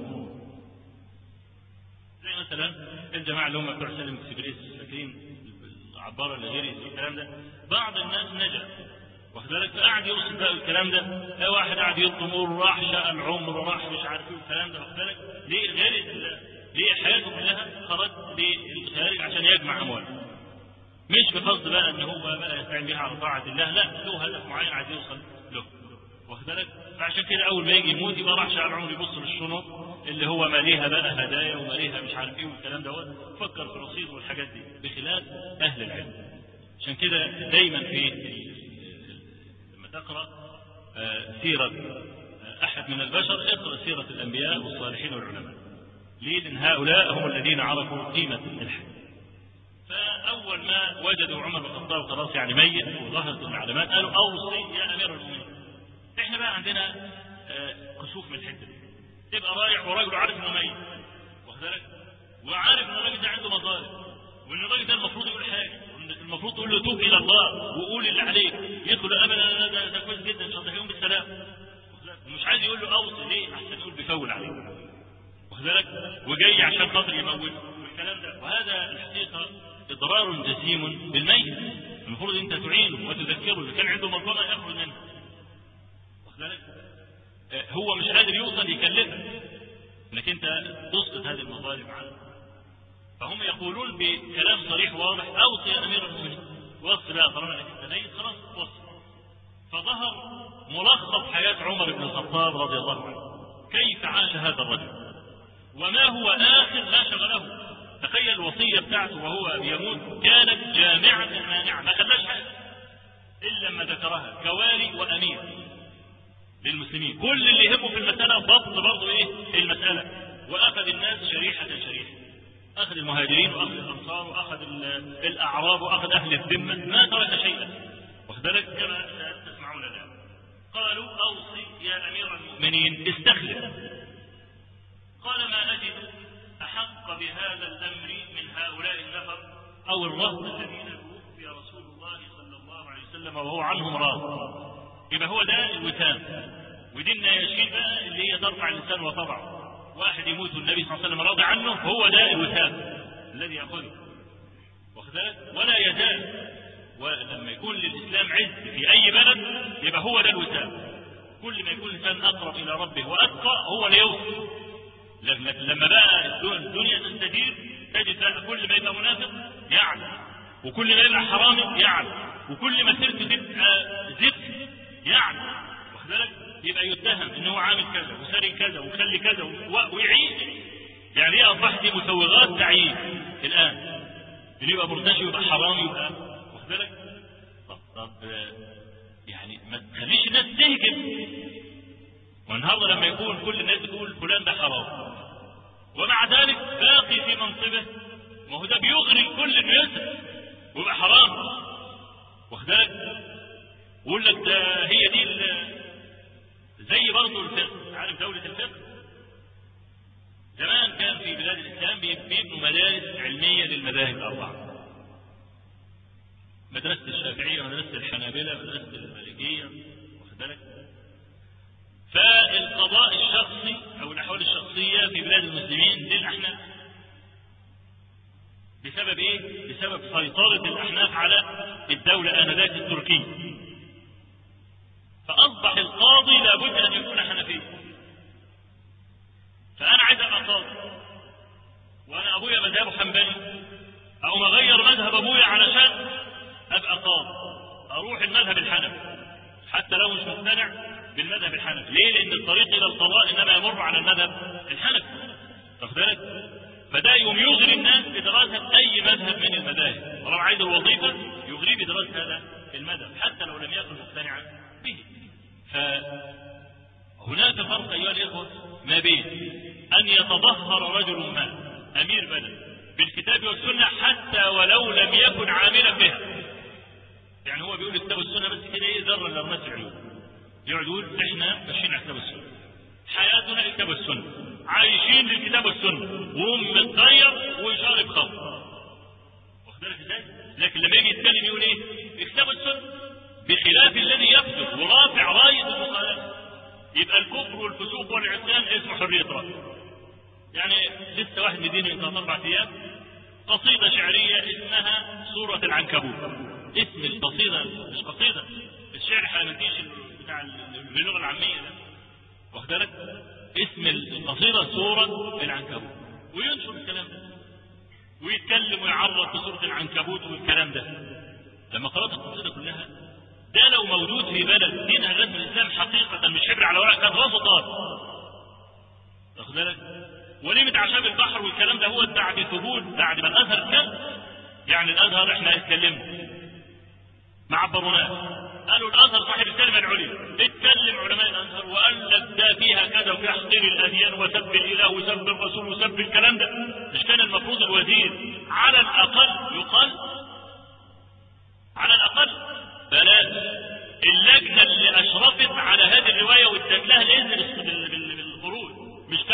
زي مثلا الجماعة اللي هم بتوع سلم السبريس، فاكرين العبارة اللي غير الكلام ده، بعض الناس نجا وكذلك قاعد يوصف بقى الكلام ده، لا واحد قاعد يطمر راح شاء العمر راح مش عارف ايه الكلام ده، وكذلك ليه غير ليه حياته كلها خرج للخارج عشان يجمع اموال، مش بقصد بقى ان هو بقى يستعين بها على طاعه الله، لا له هدف معين عايز يوصل له وكذلك. فعشان كده اول ما يجي يموت يبقى راح شاء العمر يبص للشنط اللي هو ماليها بقى هدايا وماليها مش عارف ايه والكلام دوت، فكر في الرصيد والحاجات دي بخلاف اهل العلم. عشان كده دايما في لما تقرا سيره احد من البشر اقرا سيره الانبياء والصالحين والعلماء. ليه؟ لأن هؤلاء هم الذين عرفوا قيمة الحج. فأول ما وجدوا عمر بن الخطاب خلاص يعني ميت وظهرت العلامات قالوا أوصي يا أمير المؤمنين. إحنا بقى عندنا كسوف من الحتة دي. تبقى رايح وراجل عارف انه ميت، واخد بالك، وعارف ان الراجل ده عنده مظالم، وان الراجل ده المفروض يقول حاجه، المفروض تقول له توب الى الله وقول اللي عليك، يدخل ابدا ده, ده كويس جدا ان شاء الله يوم بالسلام، ومش عايز يقول له اوصي ليه احسن يقول بيفول عليه، واخد بالك، وجاي عشان خاطر يموت والكلام ده. وهذا الحقيقه اضرار جسيم بالميت، المفروض انت تعينه وتذكره اذا كان عنده مظلمه يخرج منها، واخد بالك، هو مش قادر يوصل يكلفك انك انت تسقط هذه المظالم عنه. فهم يقولون بكلام صريح واضح اوصي يا امير المؤمنين، وصي بقى طالما انك انت ميت خلاص وصي. فظهر ملخص حياه عمر بن الخطاب رضي الله عنه، كيف عاش هذا الرجل وما هو اخر ما شغله. تخيل الوصيه بتاعته وهو يموت كانت جامعه مانعه، ما خلاش حاجه الا لما ذكرها كوالي وامير للمسلمين، كل اللي يهمه في المساله ضبط برضه ايه المساله، واخذ الناس شريحه شريحه، اخذ المهاجرين واخذ الانصار واخذ الاعراب واخذ اهل الذمه، ما ترك شيئا، واخذ بالك كما تسمعون الان. قالوا اوصي يا امير المؤمنين استخلف، قال ما اجد احق بهذا الامر من هؤلاء النفر او الرهط الذين توفي رسول الله صلى الله عليه وسلم وهو عنهم راض. يبقى هو ده الوسام، ودي النياشين بقى اللي هي ترفع اللسان وطبعه، واحد يموت والنبي صلى الله عليه وسلم راضي عنه، هو ده الوسام الذي ياخذه، واخد بالك، ولا يزال. ولما يكون للاسلام عز في اي بلد يبقى هو ده الوسام، كل ما يكون الانسان اقرب الى ربه واتقى هو اللي يوصل. لما بقى الدنيا تستدير تجد بقى كل ما يبقى منافق يعلم، وكل ما يبقى حرامي يعلم، وكل ما سيرته تبقى زفت يعلم، واخد بالك، يبقى يتهم ان هو عامل كذا وسارق كذا وخلي كذا ويعيش. يعني ايه اصبحت مسوغات تعيين الان، اللي يبقى مرتشي ويبقى حرامي يبقى، واخد بالك. طب طب يعني ما تخليش الناس تهجم، والنهارده لما يكون كل الناس تقول فلان ده حرام ومع ذلك باقي في منصبه، ما هو ده بيغري الكل انه يسرق ويبقى حرام، واخد بالك، ويقول لك ده هي دي زي برضه الفقه. عارف دولة الفقه زمان كان في بلاد الاسلام بيبنوا مدارس علمية للمذاهب الاربعة، مدرسة الشافعية، مدرسة الحنابلة، مدرسة المالكية، واخد بالك. فالقضاء الشخصي او الاحوال الشخصية في بلاد المسلمين للاحناف، بسبب ايه؟ بسبب سيطرة الاحناف على الدولة انذاك التركية، فاصبح القاضي لابد ان يكون حنفي. فانا عايز ابقى قاضي وانا ابويا مذهبه حنبلي، او اغير مذهب ابويا علشان ابقى قاضي، اروح المذهب الحنفي حتى لو مش مقتنع بالمذهب الحنفي. ليه؟ لان الطريق الى القضاء انما يمر على المذهب الحنفي، واخد بالك. فده يوم يغري الناس بدراسة اي مذهب من المذاهب، ولو عايز الوظيفة يغري بدراسة هذا المذهب حتى لو لم يكن مقتنعا به. فهناك فرق ايها الاخوة ما بين ان يتظاهر رجل ما امير بلد بالكتاب والسنة حتى ولو لم يكن عاملا بها، يعني هو بيقول الكتاب والسنة بس كده ايه ذرة للناس العيون، يقعد يقول احنا ماشيين على الكتاب والسنة، حياتنا الكتاب والسنة، عايشين للكتاب والسنة، وهم متغير وشارب خمر، واخد بالك ازاي؟ لكن لما يجي يتكلم يقول ايه؟ الكتاب والسنة، بخلاف الذي يكتب ورافع راية المخالفة، يبقى الكفر والفسوق والعصيان اسمه حرية رأي. يعني لسه واحد مديني من اربع ايام قصيدة شعرية اسمها سورة العنكبوت، اسم القصيدة مش قصيدة الشعر حامديش بتاع باللغة العامية ده، واخد بالك، اسم القصيدة سورة العنكبوت، وينشر الكلام ده ويتكلم ويعرض بسورة العنكبوت والكلام ده. لما قرأت القصيدة كلها، ده لو موجود في بلد دينها رسم الإسلام حقيقة مش حبر على ورق كان راسه طار، واخد بالك. وليمة عشاب البحر والكلام ده هو بعد ثبوت بعد ما الأزهر كان، يعني الأزهر احنا اتكلمنا ما عبروناه، قالوا الأزهر صاحب الكلمة العليا، اتكلم علماء الأزهر وقال لك ده فيها كذا وفيها تحقير الأديان وسب الإله وسب الرسول وسب الكلام ده. مش كان المفروض الوزير على الأقل يقال على الأقل بلاش اللجنة اللي أشرفت على هذه الرواية وادت لها الإذن بالخروج، مش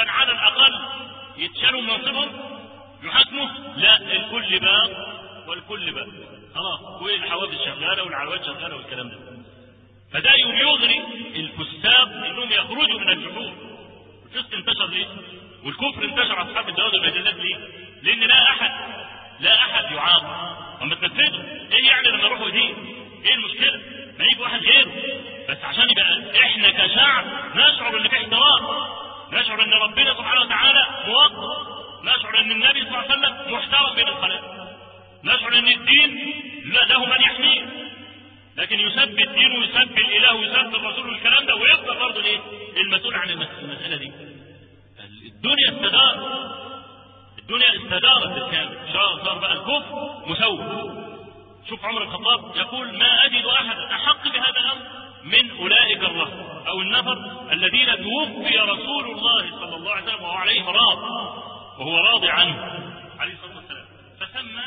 ينالوا مناصبهم يحاكموا؟ لا، الكل باب والكل باب، خلاص، والحوادث شغاله والعواد شغاله والكلام ده. فده يوم يغري الفساق انهم يخرجوا من الجحود. الفسق انتشر ليه؟ والكفر انتشر اصحاب الدوائر والمجلات ليه؟ لان لا احد لا احد يعاقب. اما تنفذوا ايه يعني لما يروحوا دين؟ ايه المشكله؟ ما يجي واحد غيره، بس عشان يبقى احنا كشعب نشعر ان في احترام، نشعر ان ربنا سبحانه وتعالى موقر، نشعر ان النبي صلى الله عليه وسلم محترم بين الخلائق، نشعر ان الدين له من يحميه. لكن يسب الدين ويسب الاله ويسب الرسول والكلام ده، ويفضل برضه الايه؟ المسؤول عن المساله دي. الدنيا استدارت، الدنيا استدارت بالكامل، صار بقى الكفر مسوي. شوف عمر الخطاب يقول: ما اجد احدا احق بهذا الامر من اولئك الرهط او النفر الذين توفي رسول الله صلى الله عليه وسلم وهو عليهم راض، وهو راضي عنه عليه الصلاه والسلام. فسمى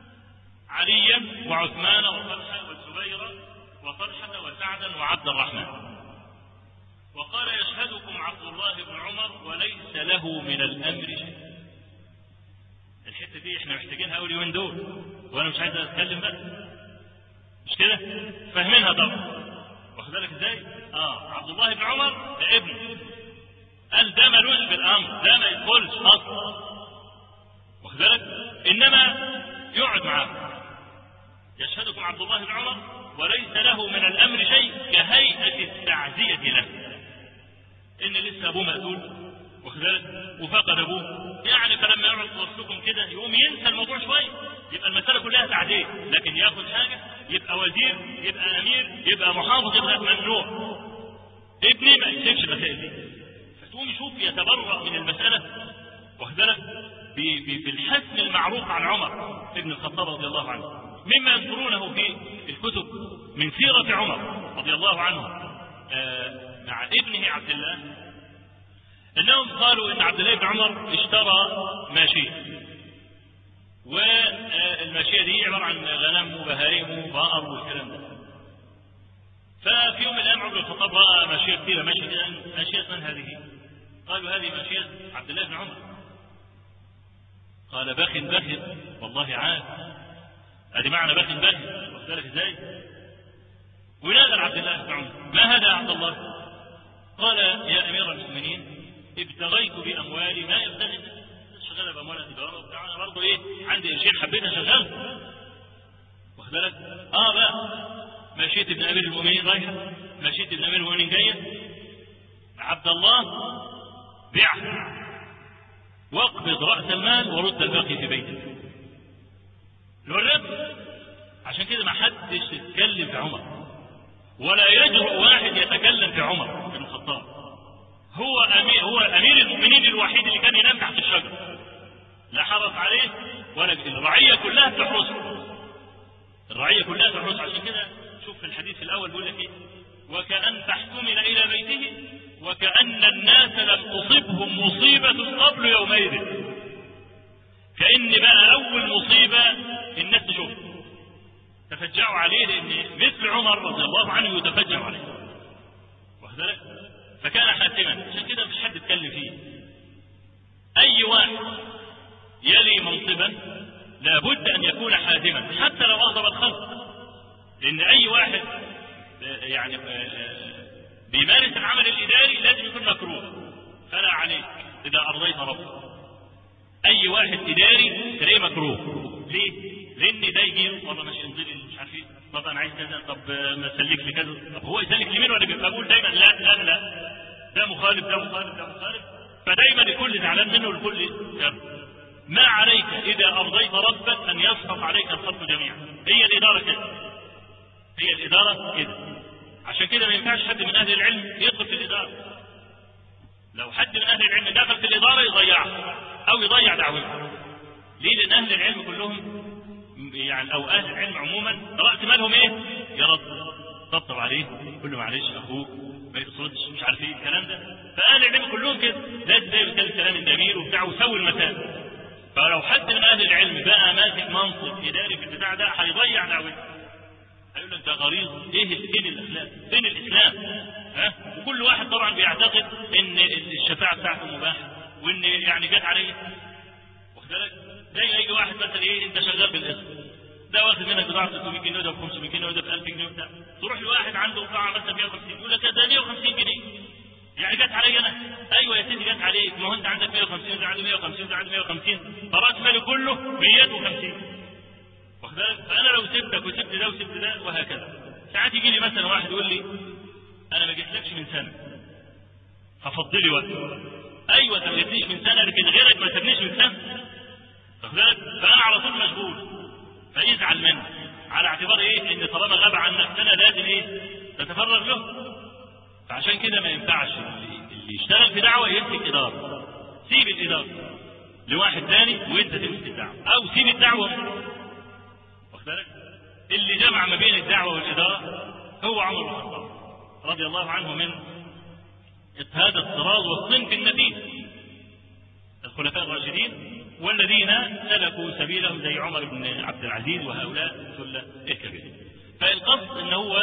عليا وعثمان وطلحه والزبير وطلحه وسعدا وعبد الرحمن، وقال: يشهدكم عبد الله بن عمر وليس له من الامر شيء. الحته دي احنا محتاجينها اول يومين دول، وانا مش عايز اتكلم بقى، مش كده؟ فاهمينها طبعا، واخد بالك ازاي؟ اه عبد الله بن عمر ده ابنه، قال ده ملوش في الامر، ده ما يدخلش اصلا، واخد بالك؟ انما يقعد معاه. يشهدكم عبد الله بن عمر وليس له من الامر شيء كهيئه التعزيه له، ان لسه ابوه مقتول، واخد بالك؟ وفقد ابوه، يعني فلما يقعد في وسطكم كده يقوم ينسى الموضوع شويه، يبقى المساله كلها تعزيه، لكن ياخد حاجه يبقى وزير، يبقى امير، يبقى محافظ، يبقى ممنوع. ابني ما يمسكش المسائل دي، فتقوم يشوف يتبرأ من المساله، واخد بالك؟ بالحسم المعروف عن عمر ابن الخطاب رضي الله عنه، مما يذكرونه في الكتب من سيره عمر رضي الله عنه آه مع ابنه عبد الله، انهم قالوا ان عبد الله بن عمر اشترى ماشيه، والماشيه دي عباره عن غنم وبهائم وبقر والكلام ده. ففي يوم من الايام عمر الخطاب راى ماشيه كثيره ماشيه كده، ماشيه من هذه؟ قالوا هذه ماشيه عبد الله بن عمر. قال: بخ بخ والله عاد، ادي معنى بخ بخ، واخد بالك ازاي؟ ونادى عبد الله بن عمر: ما هذا يا عبد الله؟ قال: يا امير المؤمنين، ابتغيت باموالي ما يبتغي، شغاله باموال التجاره وبتاع، انا برضه ايه عندي قرشين حبيت اشغل، واخد بالك؟ اه بقى مشيت ابن امير المؤمنين رايحه، مشيت ابن امير المؤمنين جايه، عبد الله بيعها واقبض راس المال ورد الباقي في بيتك. الرب عشان كده ما حدش يتكلم في عمر، ولا يجرؤ واحد يتكلم في عمر بن الخطاب. هو امير هو امير المؤمنين الوحيد اللي كان ينام تحت الشجر، لا حرص عليه ولا الرعيه كلها تحرسه، الرعيه كلها تحرسه. عشان كده شوف في الحديث الاول بيقول لك ايه: وكأن تحتمل الى بيته وكأن الناس لم تصبهم مصيبه قبل يومئذ. كأن بقى اول مصيبه الناس تشوف تفجعوا عليه، لان مثل عمر رضي الله عنه يتفجع عليه، واخد بالك؟ فكان حاسما، عشان كده مفيش حد يتكلم فيه. اي واحد يلي منصبا لابد ان يكون حازما حتى لو اغضب الخلق، لان اي واحد يعني بيمارس العمل الاداري لازم يكون مكروه، فلا عليك اذا ارضيت ربك. اي واحد اداري تلاقيه مكروه. ليه؟ لان ده يجي والله ماشي انزلي مش عارف ايه، طب انا عايز كذا، طب ما اسلك لي كذا، طب هو يسلك لمين ولا بيبقى بقول دايما لا لا لا ده مخالف ده مخالف ده مخالف، فدايما الكل زعلان منه والكل يرضى. ما عليك اذا ارضيت ربك ان يسقط عليك الخلق جميعا. هي الاداره كده، هي الاداره كده. عشان كده ما ينفعش حد من اهل العلم يدخل في الاداره. لو حد من اهل العلم دخل في الاداره يضيعها او يضيع دعوته. ليه؟ لان اهل العلم كلهم يعني او اهل العلم عموما راس مالهم ايه؟ يا رب طبطب عليه، كله معلش اخوك ما يقصدش مش عارف ايه الكلام ده. فاهل العلم كلهم كده، لازم دايما يتكلم كلام الجميل وبتاع ويسوي المسائل. فلو حد من اهل العلم بقى ماسك منصب اداري في البتاع ده هيضيع دعوته. هيقول له انت غريض، ايه فين الاخلاق؟ فين الاسلام؟ ها؟ وكل واحد طبعا بيعتقد ان الشفاعه بتاعته مباحه، وان يعني جت عليه واخد بالك؟ زي يجي واحد مثلا ايه، انت شغال بالقسط، ده واخد منك بضاعه ستمية جنيه، وده ب خمسمية جنيه، وده ب ألف جنيه وبتاع، تروح لواحد عنده بضاعه مثلا مية وخمسين، يقول لك ده مية وخمسين جنيه، يعني جت علي انا؟ ايوه يا سيدي جت عليك، ما هو انت عندك مية وخمسين وده عنده مية وخمسين وده عنده مية وخمسين، فراس مالي كله مية وخمسين، واخد بالك؟ فانا لو سبتك وسبت ده وسبت ده وهكذا. ساعات يجي لي مثلا واحد يقول لي انا ما جيتلكش من سنه ففضلي وقت. ايوه انت ما جيتليش من سنه، لكن غيرك ما سابنيش من سنه، واخد بالك؟ فانا على طول مشغول، فيزعل مني على اعتبار ايه؟ ان طالما غاب عنك سنه لازم ايه؟ تتفرغ له. فعشان كده ما ينفعش اللي يشتغل في دعوه يمسك اداره، سيب الاداره لواحد ثاني وانت تمسك الدعوه، او سيب الدعوه، واخد بالك؟ اللي جمع ما بين الدعوه والاداره هو عمر بن الخطاب رضي الله عنه، من هذا الطراز والصنف النبيل الخلفاء الراشدين، والذين سلكوا سبيلهم زي عمر بن عبد العزيز وهؤلاء الثله الكبيره. فالقصد ان هو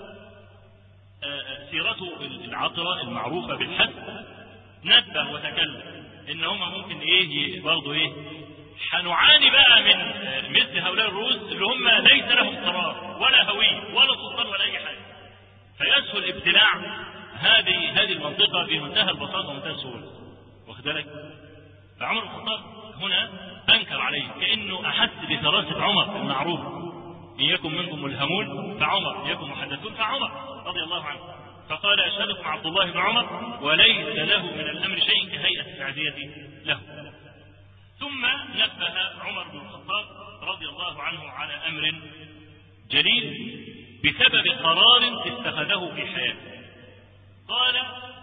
سيرته العطره المعروفه بالحث نبه وتكلم ان هم ممكن ايه برضه ايه، حنعاني بقى من مثل هؤلاء الرؤوس اللي هم ليس لهم قرار ولا هويه ولا سلطان ولا اي حاجه، فيسهل ابتلاع هذه هذه المنطقه بمنتهى البساطه ومنتهى السهوله، واخد بالك؟ فعمر بن الخطاب هنا انكر عليه، كانه احس بفراسه عمر المعروف، ان يكن منكم ملهمون فعمر، يكن محدثون فعمر رضي الله عنه، فقال اشهدكم عبد الله بن عمر وليس له من الامر شيء كهيئه التعزيه له. ثم نبه عمر بن الخطاب رضي الله عنه على امر جليل بسبب قرار اتخذه في حياته. قال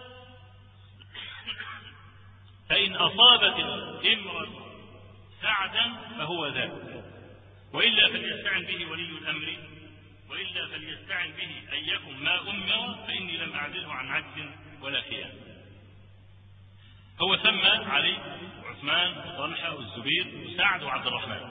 فإن أصابت الإمرة سعدا فهو ذاك، وإلا فليستعن به ولي الأمر، وإلا فليستعن به أن يكن ما أمر، فإني لم أعدله عن عجز ولا خيانة. هو سمى علي وعثمان وطلحة والزبير وسعد وعبد الرحمن،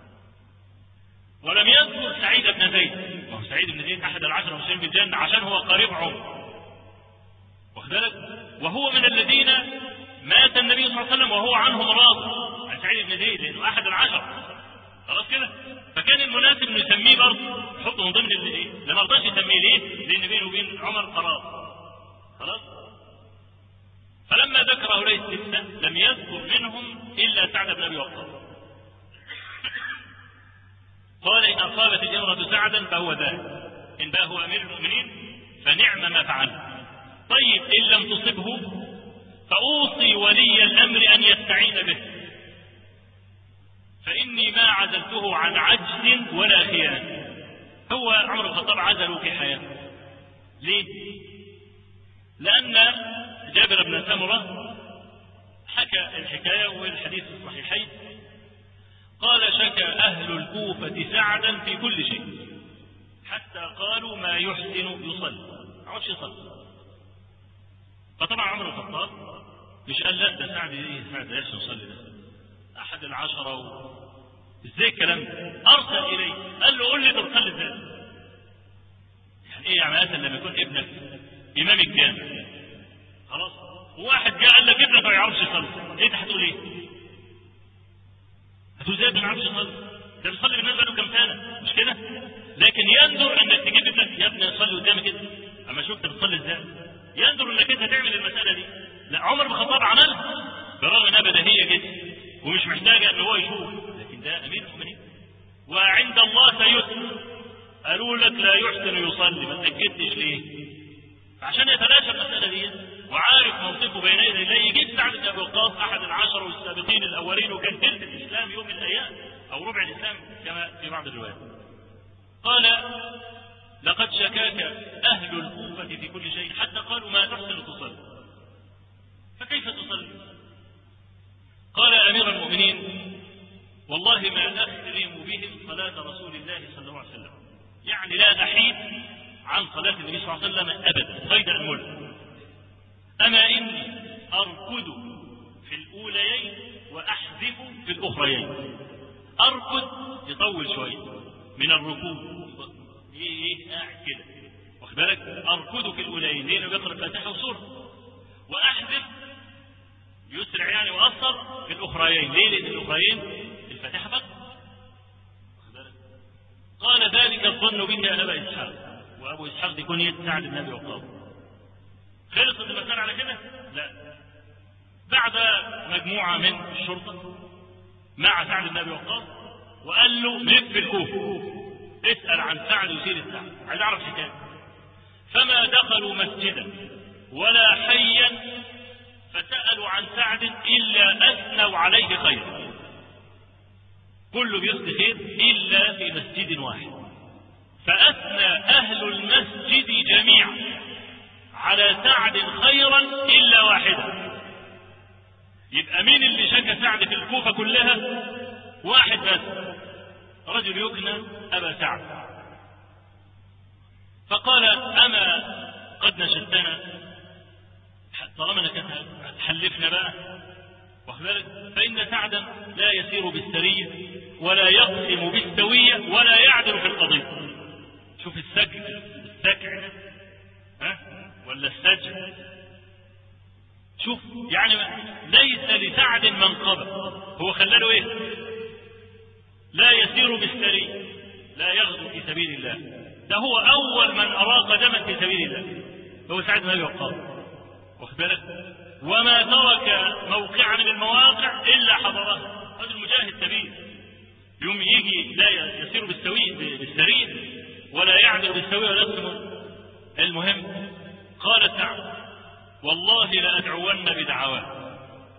ولم يذكر سعيد بن زيد، وهو سعيد بن زيد أحد العشر المبشرين بالجنة عشان هو قريب عمر، واخد بالك؟ وهو من الذين مات النبي صلى الله عليه وسلم وهو عنهم راض، عن سعيد بن زيد لأنه أحد العشر، خلاص كده؟ فكان المناسب انه يسميه برضه، يحطه من ضمن الايه؟ لما رضاش يسميه ليه؟ لأن بينه وبين عمر قرار، خلاص؟ فلما ذكر هؤلاء الستة لم يذكر منهم إلا سعد بن أبي وقاص. قال إن أصابت الإمرة سعدا فهو ذاك، إن بقى هو أمير المؤمنين فنعم ما فعل. طيب إن لم تصبه فأوصي ولي الأمر أن يستعين به، فإني ما عزلته عن عجز ولا خيانة. هو عمر بن الخطاب عزله في حياته، ليه؟ لأن جابر بن سمرة حكى الحكاية والحديث الصحيحين، قال شكى أهل الكوفة سعدا في كل شيء حتى قالوا ما يحسن يصلي، ما عادش يصلي. فطبعا عمر بن الخطاب مش قال لا ده سعد ايه، سعد يحسن يصلي، ده أحد العشرة و... ازاي الكلام ده؟ أرسل إليه قال له قل لي تصلي ازاي؟ يعني ايه يعني مثلا لما يكون ابنك إمام الجامع، خلاص، وواحد جاء قال لك ابنك ما يعرفش يصلي، انت هتقول ايه؟ هتقول ازاي ما يعرفش يصلي؟ ده بيصلي بالنسبه له كام سنه، مش كده؟ لكن يندر انك تجيب ابنك يا ابني صلي قدامي كده، اما شفت بتصلي ازاي؟ يندر انك انت تعمل المساله دي. لا، عمر بن الخطاب عملها برغم انها بديهيه جدا ومش محتاجه ان هو يشوف، لكن ده امير المؤمنين وعند الله سيسر. قالوا لك لا يحسن يصلي، ما تاكدتش ليه؟ عشان يتلاشى المساله دي وعارف موقفه بين يدي الله، يجيب سعد بن ابي وقاص احد العشر والسابقين الاولين، وكان ثلث الاسلام يوم من الايام او ربع الاسلام كما في بعض الروايات. قال لقد شكاك اهل الكوفه في كل شيء حتى قالوا ما تحسن تصلي، فكيف تصلي؟ قال امير المؤمنين والله ما اخرم بهم صلاه رسول الله صلى الله عليه وسلم، يعني لا احيد عن صلاه النبي صلى الله عليه وسلم ابدا قيد الملك. أما إني أركض في الأوليين وأحذف في الأخريين. أركض يطول شوية من الركوب، إيه إيه قاعد كده، واخد بالك؟ أركض في الأوليين لأنه بيقرأ الفاتحة وسورة، وأحذف يسرع يعني وأثر في الأخريين. ليه؟ لأن الأخريين الفاتحة فقط. قال ذلك الظن به يا أبا إسحاق. وأبو إسحاق يكون يد سعد بن أبي وقاص. خلصت المسألة على كده؟ لا. بعد مجموعة من الشرطة مع سعد بن أبي وقاص وقال له لف الكوفة اسأل عن سعد وسير السعد، عايز أعرف حكاية. فما دخلوا مسجدا ولا حيا فسألوا عن سعد إلا أثنوا عليه خيرا. كله بيصدق خير إلا في مسجد واحد، فأثنى أهل المسجد جميعا على سعد خيرا إلا واحدا. يبقى مين اللي شكى سعد في الكوفة كلها؟ واحد بس، رجل يكنى أبا سعد. فقال أما قد نشدتنا، طالما انك تحلفنا بقى واخبرك، فإن سعدا لا يسير بالسرية ولا يقسم بالسوية ولا يعدل في القضية. شوف السجع السجع ها ولا السجع، شوف يعني ليس لسعد منقبة. هو خلاله ايه؟ لا يسير بالسرية، لا يغزو في سبيل الله. ده هو أول من أراق دما في سبيل الله، هو سعد بن أبي وقاص واخد بالك. وما ترك موقعا من المواقع إلا حضرها. هذا المجاهد كبير، يوم يجي لا يسير بالسوي بالسرية ولا يعدل بالسوية ولا يقسم. المهم قال سعد والله لأدعون بدعواه،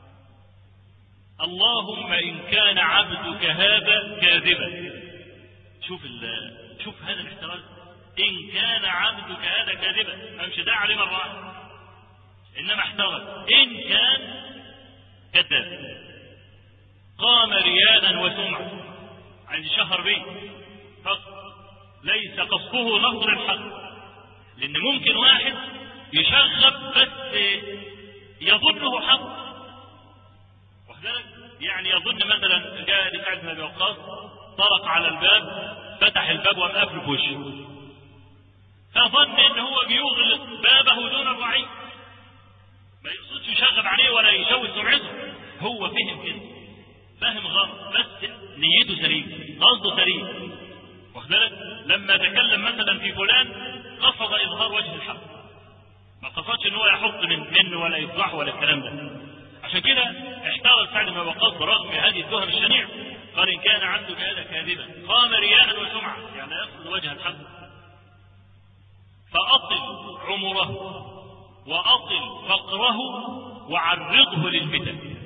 اللهم إن كان عبدك هذا كاذبا. شوف شوف هذا الاحتراز، إن كان عبدك هذا كاذبا، ما مش داعي عليه مرة واحدة، إنما احترز إن كان كذاب. قام رياء وسمعة، عند شهر به فقط، ليس قصده نصر الحق. لأن ممكن واحد يشغب بس يظنه حق، واخدلك يعني يظن مثلا جاء لسعد بن أبي وقاص طرق على الباب، فتح الباب وقفل في وشه، فظن ان هو بيغلق بابه دون الرعية، ما يقصدش يشغب عليه ولا يشوه سمعته. هو فهم كده، فهم غلط، بس نيته سليم، قصده سليم، واخدلك. لما تكلم مثلا في فلان قصد اظهار وجه الحق، ما قصدش ان هو يحط من منه ولا يفضح ولا الكلام ده. عشان كده احتار سعد بن وقاص برغم هذه التهم الشنيعة، قال ان كان عبدك هذا كاذبا قام رياء وسمعة، يعني لا يقصد وجه الحق، فأطل عمره وأطل فقره وعرضه للفتن.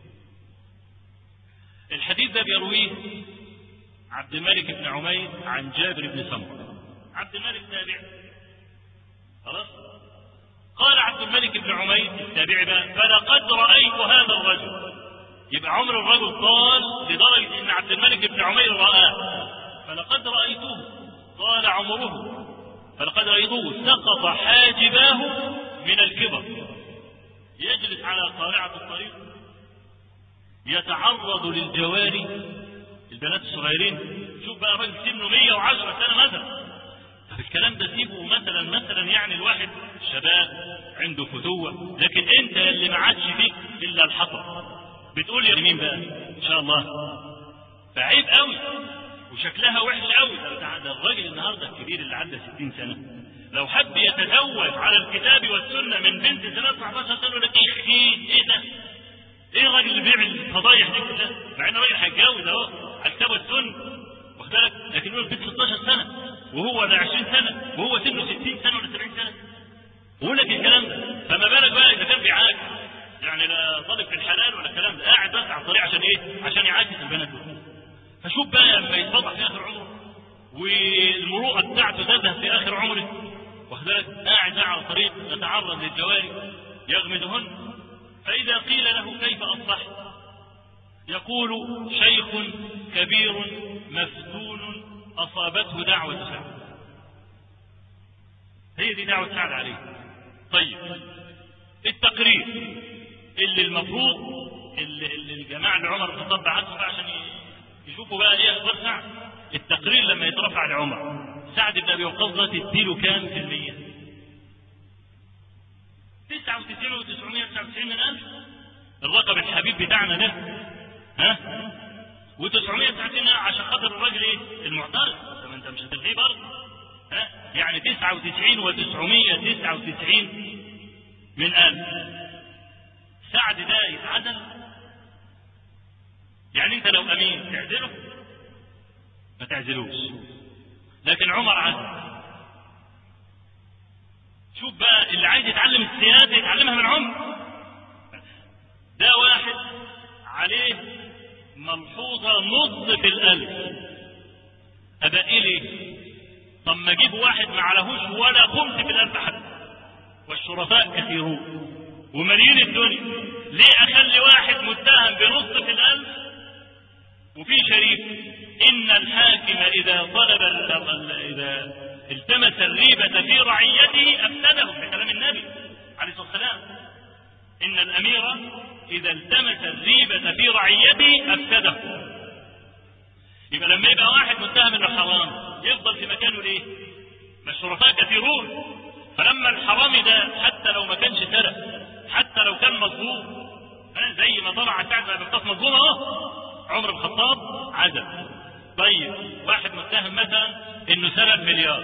الحديث ده بيرويه عبد الملك بن عمير عن جابر بن سمرة. عبد الملك تابع، خلاص. قال عبد الملك بن عمير التابعي بقى فلقد رأيت هذا الرجل. يبقى عمر الرجل طال لدرجة ان عبد الملك بن عمير رآه. فلقد رأيته طال عمره، فلقد رأيته سقط حاجباه من الكبر، يجلس على قارعة الطريق يتعرض للجواري البنات الصغيرين. شوف بقى راجل سنه مية وعشرة سنة مثلا. طب الكلام ده سيبه مثلا مثلا يعني الواحد شباب عنده فتوة، لكن انت اللي ما عادش فيك الا الحطب بتقول يا مين بقى ان شاء الله. فعيب قوي وشكلها وحش قوي. ده الراجل النهارده الكبير اللي عنده ستين سنة لو حب يتزوج على الكتاب والسنة من بنت سنة تسعتاشر سنة يقول لك ايه ايه ده؟ ايه الراجل اللي بيعمل الفضايح دي كلها؟ مع انه راجل هيتجوز اهو على الكتاب والسنة واخد بالك، لكن يقول بنت ستاشر سنة وهو ده عشرين سنة وهو سنه ستين سنة ولا سبعين سنة ويقول لك الكلام ده. فما بالك بقى اذا كان بيعاكس، يعني لا طالب في الحلال ولا الكلام ده، قاعد بس على الطريق عشان ايه؟ عشان يعاكس البنات دول. فشوف بقى لما يتفضح في اخر عمره والمروءه بتاعته تذهب في اخر عمره واخد بالك، قاعد على الطريق يتعرض للجواري يغمدهن. فاذا قيل له كيف اصبح يقول شيخ كبير مفتون اصابته دعوه سعد. هي دي دعوه سعد عليه. طيب التقرير اللي المفروض اللي, اللي الجماعه اللي عمر بن الخطاب بعثوا عشان يشوفوا بقى ايه اخبار سعد. التقرير لما يترفع لعمر، سعد بن ابي وقاص ده تديله كام في المية؟ تسعة وتسعين وتسعمائة وتسعة وتسعين من ألف. الرقم الحبيب بتاعنا ده، ها، وتسعمائة وتسعين عشان خاطر الراجل ايه المعترض. طب انت مش هتلغيه برضه، ها، يعني تسعة وتسعين وتسعمائة وتسعة وتسعين من ألف. سعد ده يتعدل؟ يعني انت لو امين تعزله؟ ما تعزلوش. لكن عمر عزل. شوف بقى اللي عايز يتعلم السياسة يتعلمها من عمر. ده واحد عليه ملحوظة نص في الألف، أبقى ليه؟ طب ما اجيب واحد ما عليهوش ولا خمس في الألف حتى، والشرفاء كثيرون ومليين الدنيا، ليه أخلي واحد متهم بنص في الألف وفي شريف؟ إن الحاكم إذا طلب إذا التمس الريبة في رعيته أفسده، بكلام النبي عليه الصلاة والسلام. إن الأمير إذا التمس الريبة في رعيته أفسده. يبقى لما يبقى واحد متهم إنه حرام يفضل في مكانه ليه؟ ما الشرفاء كثيرون. فلما الحرامي ده حتى لو ما كانش سرق، حتى لو كان مظلوم، زي ما طلع سعد بن أبي وقاص مظلوم اهو، عمر بن الخطاب عزل. طيب واحد متهم مثلا انه سرق مليار،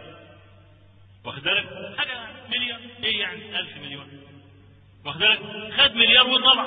واخد بالك؟ حاجه مليار ايه يعني؟ ألف مليون، واخد بالك؟ خد مليار وطلع،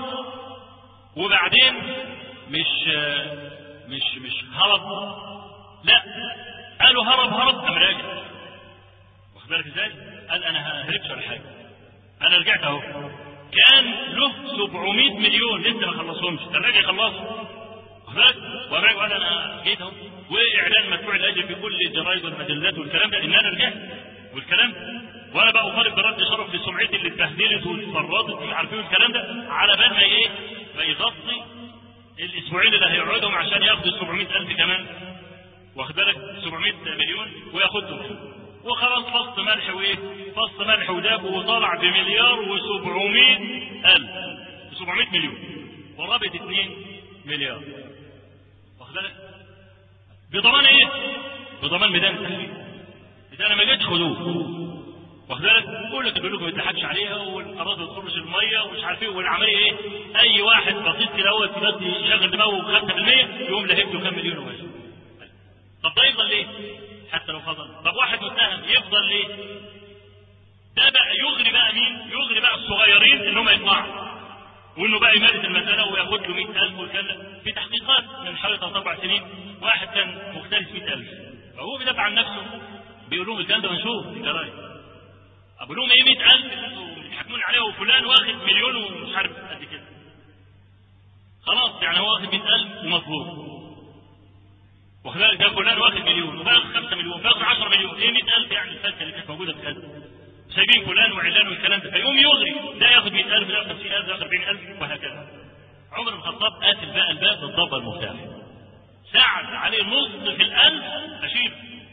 وبعدين مش مش مش هرب، لا قالوا هرب هرب قام راجع، واخد بالك ازاي؟ قال انا هربش ولا حاجه، انا رجعت اهو. كان له سبعمائة مليون لسه ما خلصهمش، كان راجع يخلصهم، وراجع وقال انا جيت اهو، واعلان مدفوع الاجر في كل الجرايد والمجلات والكلام ده ان انا رجعت والكلام ده، وانا بقى اطالب برد شرف لسمعتي اللي اتبهدلت واتفرطت مش عارفين الكلام ده، على بال ما ايه؟ ما يغطي الاسبوعين اللي هيقعدهم عشان ياخدوا سبعمائة ألف كمان، واخد بالك؟ سبعمائة مليون وياخدهم، وخلاص فص ملح وايه؟ فص ملح وداب، وطلع بمليار وسبعمائة ألف، سبعمائة مليون، ورابط اثنين مليار، واخد بالك؟ بضمان ايه؟ بضمان ميدان التحرير. اذا انا ما جيتش خدوه، واخد بالك؟ بقول لك بيقول لكم ما تضحكش عليها، والاراضي تخرج الميه ومش عارف ايه، والعمليه ايه؟ اي واحد بسيط كده هو دلوقتي يشغل دماغه خمسة بالمية يقوم لهبته كام مليون وماشي. طب ده يفضل ليه؟ حتى لو فضل. طب واحد متهم يفضل ليه؟ ده بقى يغري بقى مين؟ يغري بقى الصغيرين انهم يطلعوا، وانه بقى يمارس المساله وياخد له مئة ألف والكلام ده. في تحقيقات من حوالي ثلاث اربع سنين واحد كان مختلف مئة ألف، فهو بيدافع عن نفسه بيقول لهم الكلام ده منشور في الجرايد، اقول لهم ايه مئة ألف انتوا بتحكمون عليه وفلان واخد مليون ومش عارف قد كده، خلاص يعني هو واخد مئة ألف ومظلوم، وخلال ده فلان واخد مليون وباخد خمسة مليون باخد عشرة مليون، ايه مئة ألف يعني الفلسفه اللي كانت موجوده في هذا، سايبين فلان وعلان والكلام ده، فيقوم يغري ده ياخد مئة ألف ده ياخد خمسين ألف ده ياخد أربعين ألف وهكذا. عمر بن الخطاب قاتل بقى الباب بالضبط المفتاح، ساعد عليه نص في الألف أشيل.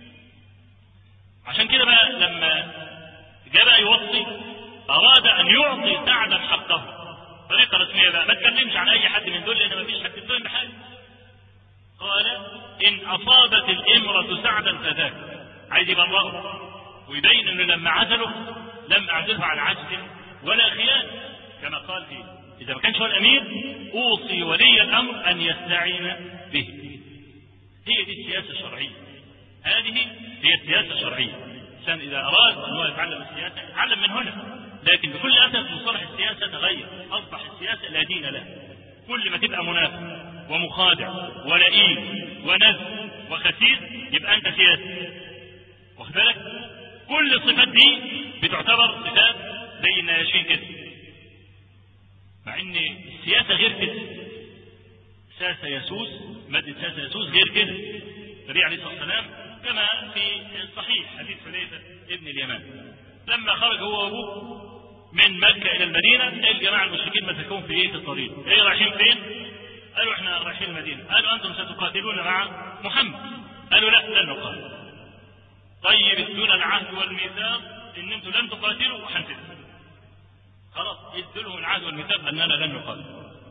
عشان كده بقى لما جاء بقى يوصي أراد أن يعطي سعدا حقه، طريقة رسمية بقى ما تكلمش عن أي حد من دول لأن ما فيش حد يتهم بحاجة. قال إن أصابت الإمرة سعدا فذاك، عايز يبرره ويبين أنه لما عزله لم أعزله عن عجز ولا خيانة، كما قال فيه إذا ما كانش هو الأمير أوصي ولي الأمر أن يستعين به. هي دي السياسة الشرعية، هذه هي السياسة الشرعية. الإنسان إذا أراد أن هو يتعلم السياسة يتعلم من هنا، لكن بكل أسف مصطلح السياسة تغير، أصبح السياسة لا دين له. كل ما تبقى منافق ومخادع ولئيم ونزل وخسيس يبقى أنت سياسي، واخد بالك؟ كل الصفات دي بتعتبر صفات زي النياشين كده، مع ان السياسة غير كده. ساسة يسوس، مادة ساسة يسوس غير كده. النبي عليه الصلاة والسلام كما في الصحيح حديث حذيفة ابن اليمان لما خرج هو وابوه من مكة إلى المدينة، الجماعة المشركين مسكوهم في ايه؟ في الطريق. ايه رايحين فين؟ قالوا احنا رايحين المدينة. قالوا انتم ستقاتلون مع محمد. قالوا لا لن نقاتل. طيب ادونا العهد والميثاق ان انتم لن تقاتلوا وحنتدوا. خلاص ادوا لهم العهد والميثاق اننا لن نقاتل.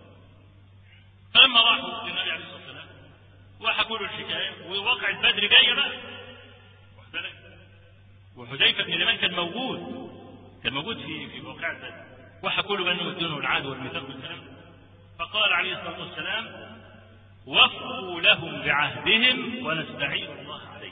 فلما راحوا للنبي عليه الصلاه والسلام وحكوا له الحكايه وواقع بدر جايه بقى، واخد بالك؟ وحذيفه بن اليمان كان موجود، كان موجود في في واقع بدر. وحكوا له بأنهم يدونه العهد والميثاق والكلام. فقال عليه الصلاة والسلام وفوا لهم بعهدهم ونستعين الله عليهم.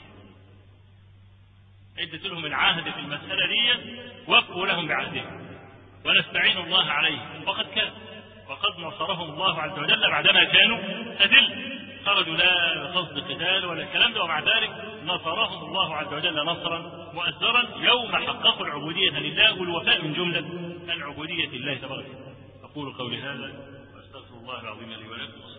ادت لهم العهد في المسألة دي، وفوا لهم بعهدهم ونستعين الله عليهم. وقد كان وقد نصرهم الله عز وجل بعدما كانوا أذل، خرجوا لا بقصد قتال ولا الكلام ده، ومع ذلك نصرهم الله عز وجل نصرا مؤثرا يوم حققوا العبودية لله، والوفاء من جملة العبودية لله تبارك. أقول قولي هذا وأستغفر الله العظيم لي ولكم.